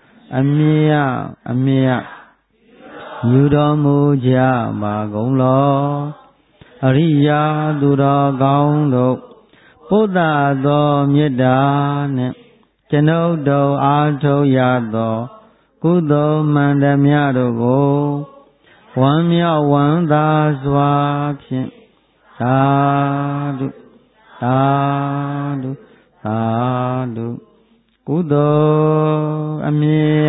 ယူတော်မူကြပါကုန်လောအရိယာသူတော်ကောင်းတို့ပုဒ္ဒါသောမေတ္တာနှင့်ကျွန်ုပ်တို့အားထုတ်ရသောကုသိုလ်မှန်သမျှတို့ကိုဝမ်းမြောက်ဝမ်းသာစွာဖြင့်သာဓုကုသိုလ်အမြ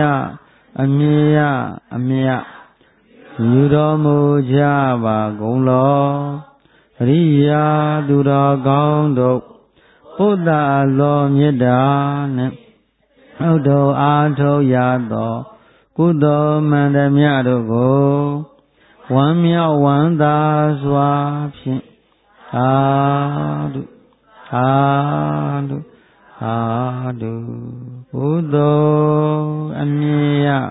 တ်ယူတော်မူကြပါကုန်လောအရိယာသူတော်ကောင်းတို့ပုဒ္ဒါသောမေတ္တာနှင့်ဟုတ်တော်အားထုတ်ရသောကုသိုလ်မှန်သမျှတို့ကိုဝမ်းမြောက်ဝမ်းသာစွာဖြင့်သာဓုကုသိုလ်အမြတ်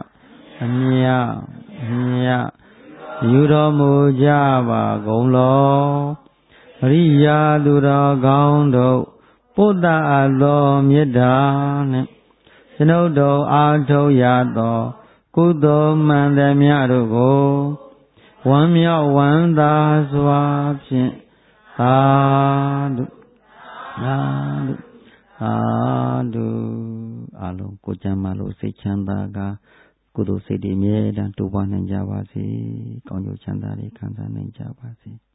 ယူတော်မူကြပါကုန်လောအရိယာသူတော်ကောင်းတို့ပုဒ္ဒါသောမေတ္တာနှင့်ကျွန်ုပ်တို့အားထုတ်ရသောကုသိုလ်မှန်သမျှတို့ကိုဝမ်းမြောက်ဝမ်းသာစွာဖြင့်သာဓုအလုံးကိုကျမ်းမာလို့စိတ်ချမ်းသာကကုသိုလ်စိတ်တွေအမြဲတမ်းတိုးပွားနိုင်ကြပါစေကောင်းကျိုးချမ်းသာတွေခံစားနိုင်ကြပါစေ